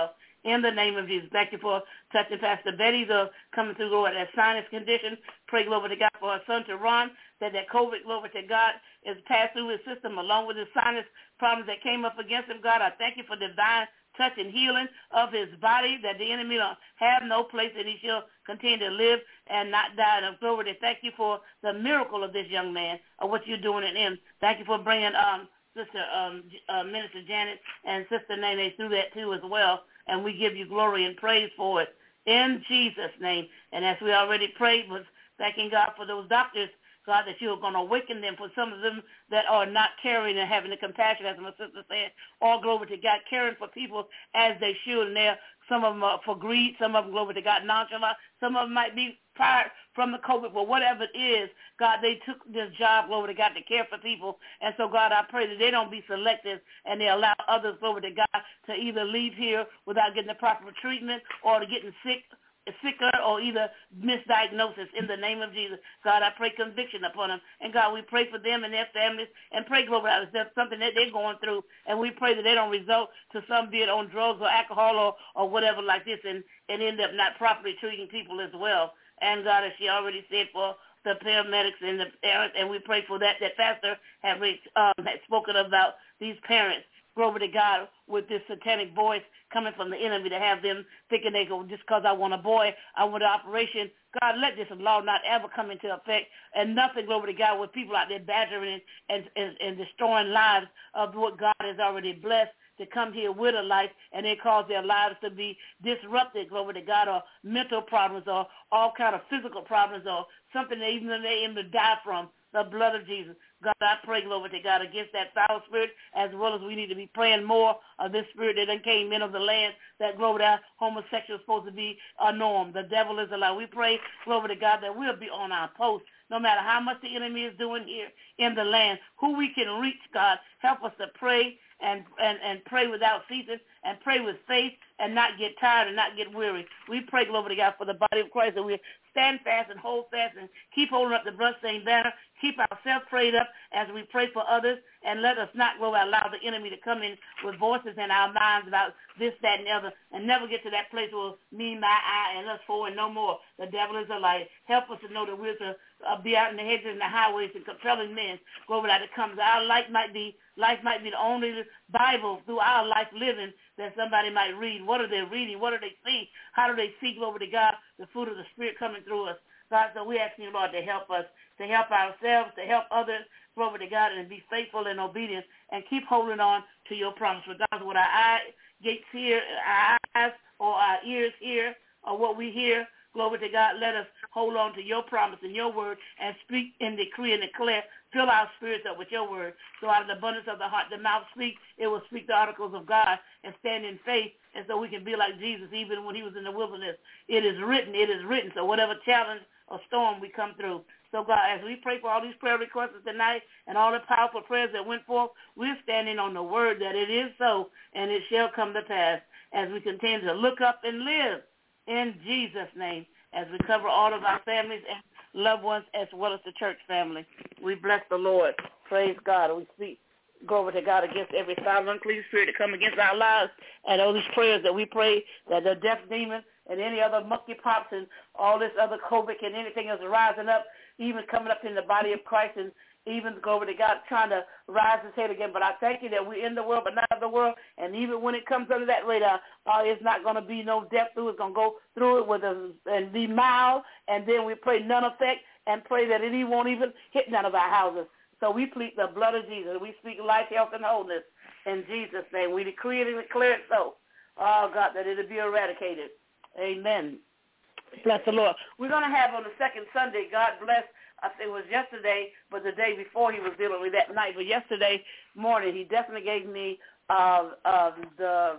in the name of Jesus. Thank you for touching Pastor Betty's uh, coming through, Lord, that sinus condition. Pray, glory to God, for her son to run, that that COVID, glory to God, is passed through his system along with his sinus problems that came up against him. God, I thank you for divine touch and healing of his body, that the enemy don't have no place, and he shall continue to live and not die. And glory to thank you for the miracle of this young man, of what you're doing in him. Thank you for bringing um, Sister um, uh, Minister Janet and Sister Nene through that too as well, and we give you glory and praise for it in Jesus' name. And as we already prayed, was thanking God for those doctors, God, that you are going to awaken them, for some of them that are not caring and having the compassion, as my sister said, all glory to God, caring for people as they should. And they're, some of them are for greed, some of them, glory to God, nonchalant. Some of them might be tired from the COVID, but whatever it is, God, they took this job, glory to God, to care for people. And so, God, I pray that they don't be selective and they allow others, glory to God, to either leave here without getting the proper treatment or to getting sick, sicker or either misdiagnosis in the name of Jesus. God, I pray conviction upon them. And God, we pray for them and their families and pray, glory to God, if there's something that they're going through, and we pray that they don't result to some be it on drugs or alcohol or, or whatever like this and, and end up not properly treating people as well. And God, as she already said, for the paramedics and the parents, and we pray for that, that pastor had, um, had spoken about these parents, glory to God, with this satanic voice coming from the enemy to have them thinking they go, just because I want a boy, I want an operation. God, let this law not ever come into effect, and nothing, glory to God, with people out there badgering and, and, and destroying lives of what God has already blessed to come here with a life, and they cause their lives to be disrupted, glory to God, or mental problems or all kind of physical problems or something that even they aim to die from. The blood of Jesus. God, I pray, glory to God, against that foul spirit, as well as we need to be praying more of this spirit that then came in of the land, that, glory to God, homosexual is supposed to be a norm. The devil is a lie. We pray, glory to God, that we'll be on our post, no matter how much the enemy is doing here in the land, who we can reach, God. Help us to pray and, and, and pray without ceasing and pray with faith and not get tired and not get weary. We pray, glory to God, for the body of Christ, that we stand fast and hold fast and keep holding up the bloodstained banner. Keep ourselves prayed up as we pray for others, and let us not go allow the enemy to come in with voices in our minds about this, that, and the other, and never get to that place where me, my, I, and us four, and no more. The devil is a liar. Help us to know that we're to uh, be out in the hedges and the highways and compelling men, glory to come. Our life might be life might be the only Bible through our life living that somebody might read. What are they reading? What do they see? How do they see, glory to God, the fruit of the Spirit coming through us? God, so we ask you, Lord, to help us, to help ourselves, to help others, glory to God, and be faithful and obedient, and keep holding on to your promise. Regardless what our eye gates hear, our eyes or our ears hear, or what we hear, glory to God, let us hold on to your promise and your word and speak and decree and declare. Fill our spirits up with your word. So out of the abundance of the heart, the mouth speaks. It will speak the articles of God and stand in faith, and so we can be like Jesus even when he was in the wilderness. It is written. It is written. So whatever challenge or storm we come through. So, God, as we pray for all these prayer requests tonight and all the powerful prayers that went forth, we're standing on the word that it is so, and it shall come to pass as we continue to look up and live in Jesus' name as we cover all of our families and loved ones as well as the church family. We bless the Lord. Praise God. We speak, glory to God, against every foul, unclean spirit that come against our lives, and all these prayers that we pray, that the deaf demon and any other monkeypox and all this other COVID and anything else rising up, even coming up in the body of Christ, and even, glory to God, trying to rise his head again. But I thank you that we're in the world but not of the world, and even when it comes under that radar, uh, it's not going to be no death through it. It's going to go through it with a, and be mild, and then we pray none effect and pray that it won't even hit none of our houses. So we plead the blood of Jesus. We speak life, health, and wholeness in Jesus' name. We decree it and declare it so, oh, God, that it will be eradicated. Amen. Bless the Lord. We're going to have on the second Sunday, God bless, I think it was yesterday, but the day before he was dealing with that night. But yesterday morning, he definitely gave me uh, uh, the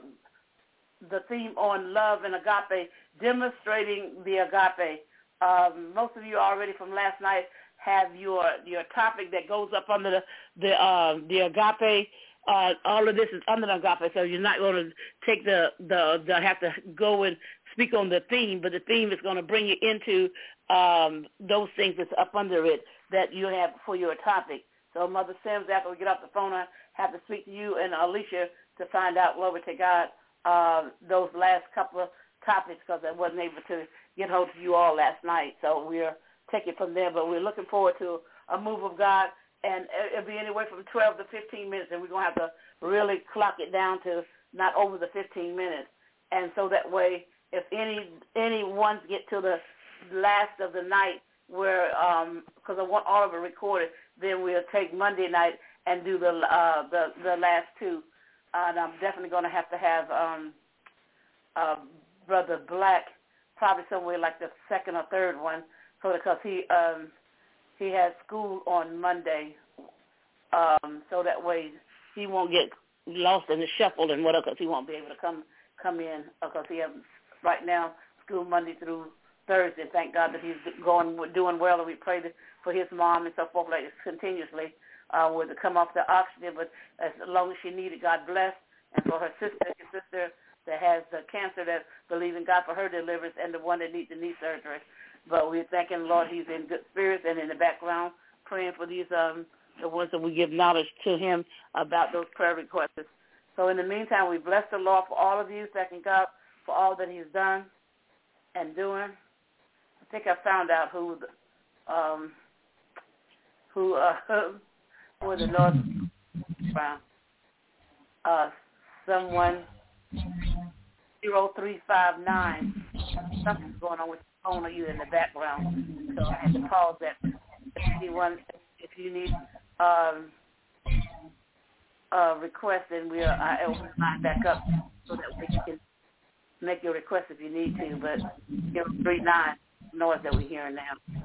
the theme on love and agape, demonstrating the agape. Um, most of you already from last night have your your topic that goes up under the the, uh, the agape. Uh, all of this is under the agape, so you're not going to take the, the, the have to go and speak on the theme, but the theme is going to bring you into um, those things that's up under it that you have for your topic. So Mother Sims, after we get off the phone, I have to speak to you and Alicia to find out, glory to God, uh, those last couple of topics because I wasn't able to get hold of you all last night. So we're taking it from there, but we're looking forward to a move of God, and it'll be anywhere from twelve to fifteen minutes, and we're going to have to really clock it down to not over the fifteen minutes. And so that way, if any any ones get to the last of the night where, because um, I want all of it recorded, then we'll take Monday night and do the uh, the, the last two. Uh, and I'm definitely going to have to have um, uh, Brother Black probably somewhere like the second or third one, so because he um, he has school on Monday, um, so that way he won't get lost in the shuffle and whatever, because he won't be able to come come in because he has right now school Monday through Thursday. Thank God that he's going doing well, and we pray for his mom and so forth like this continuously. Uh, with to come off the oxygen, but as long as she needed, God bless. And for her sister, his sister that has the cancer, that believing God for her deliverance, and the one that needs the knee surgery. But we're thanking the Lord he's in good spirits and in the background praying for these um the ones that we give knowledge to him about those prayer requests. So in the meantime, we bless the Lord for all of you, thanking God for all that he's done and doing. I think I found out who um who uh who the Lord found. Uh someone zero three five nine. Something's going on with the phone or you in the background. So I had to pause that. If anyone, if you need um, a request, then we'll I open the line back up so that we can make your request if you need to. But zero three nine noise that we're hearing now.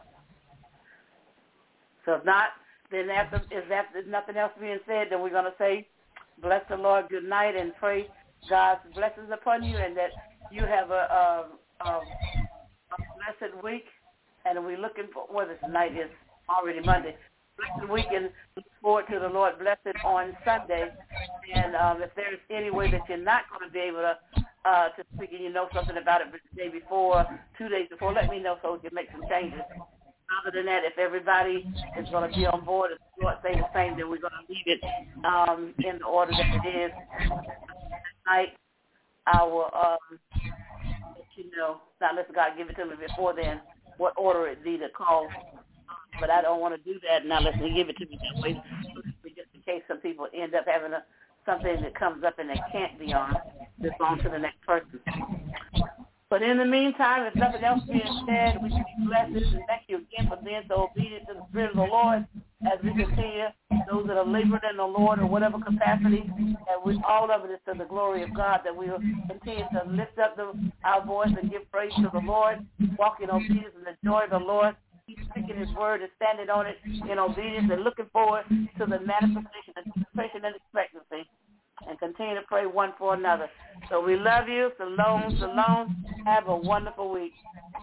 So if not, then after if that if nothing else being said, then we're going to say, bless the Lord, good night, and pray God's blessings upon you, and that you have a, a, a, a blessed week. And we're looking for, well, this night is already Monday, blessed week, and look forward to the Lord blessed on Sunday. And um, if there's any way that you're not going to be able to uh, to speak and you know something about it the day before, two days before, let me know so we can make some changes. Other than that, if everybody is going to be on board, if the Lord say the same, then we're going to leave it um, in the order that it is. Tonight, I will um, let you know, not unless God give it to me before then, what order it be to call. But I don't want to do that now unless He give it to me that way, just in case some people end up having a, something that comes up and they can't be on, just on to the next person. But in the meantime, if nothing else being said, we give you blessings and thank you again for being so obedient to the Spirit of the Lord as we continue, those that are labored in the Lord or whatever capacity, and we, all of it is to the glory of God, that we will continue to lift up the, our voice and give praise to the Lord, walk in obedience and the joy of the Lord, keep speaking His word and standing on it in obedience and looking forward to the manifestation, anticipation, and expectancy, and continue to pray one for another. So we love you. Shalom, shalom. Have a wonderful week.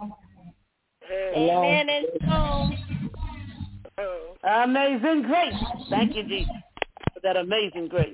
Amen and shalom. Amazing grace. Thank you, Jesus, for that amazing grace.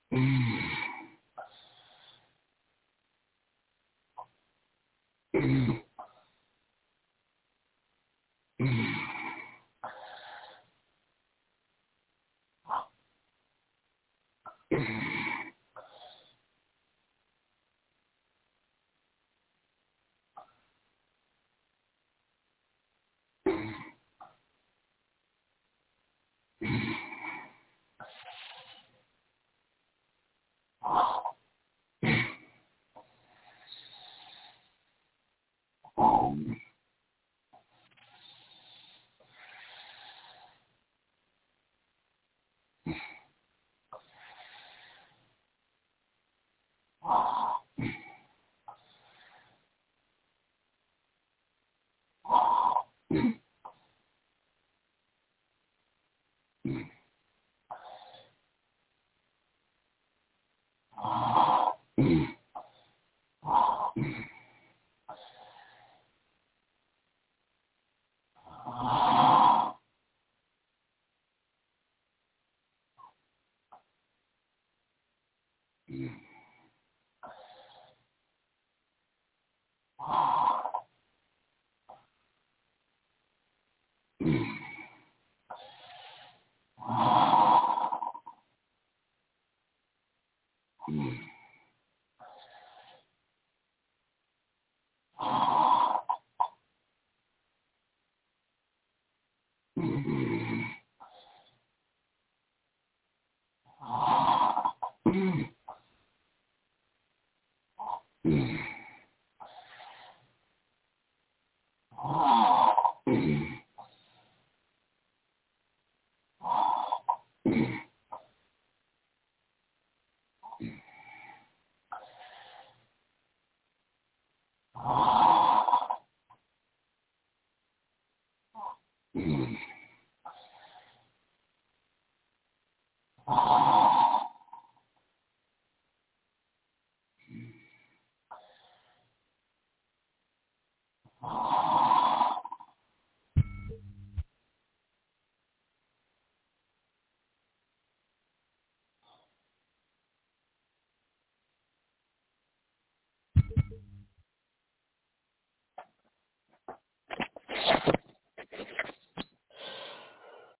Oh.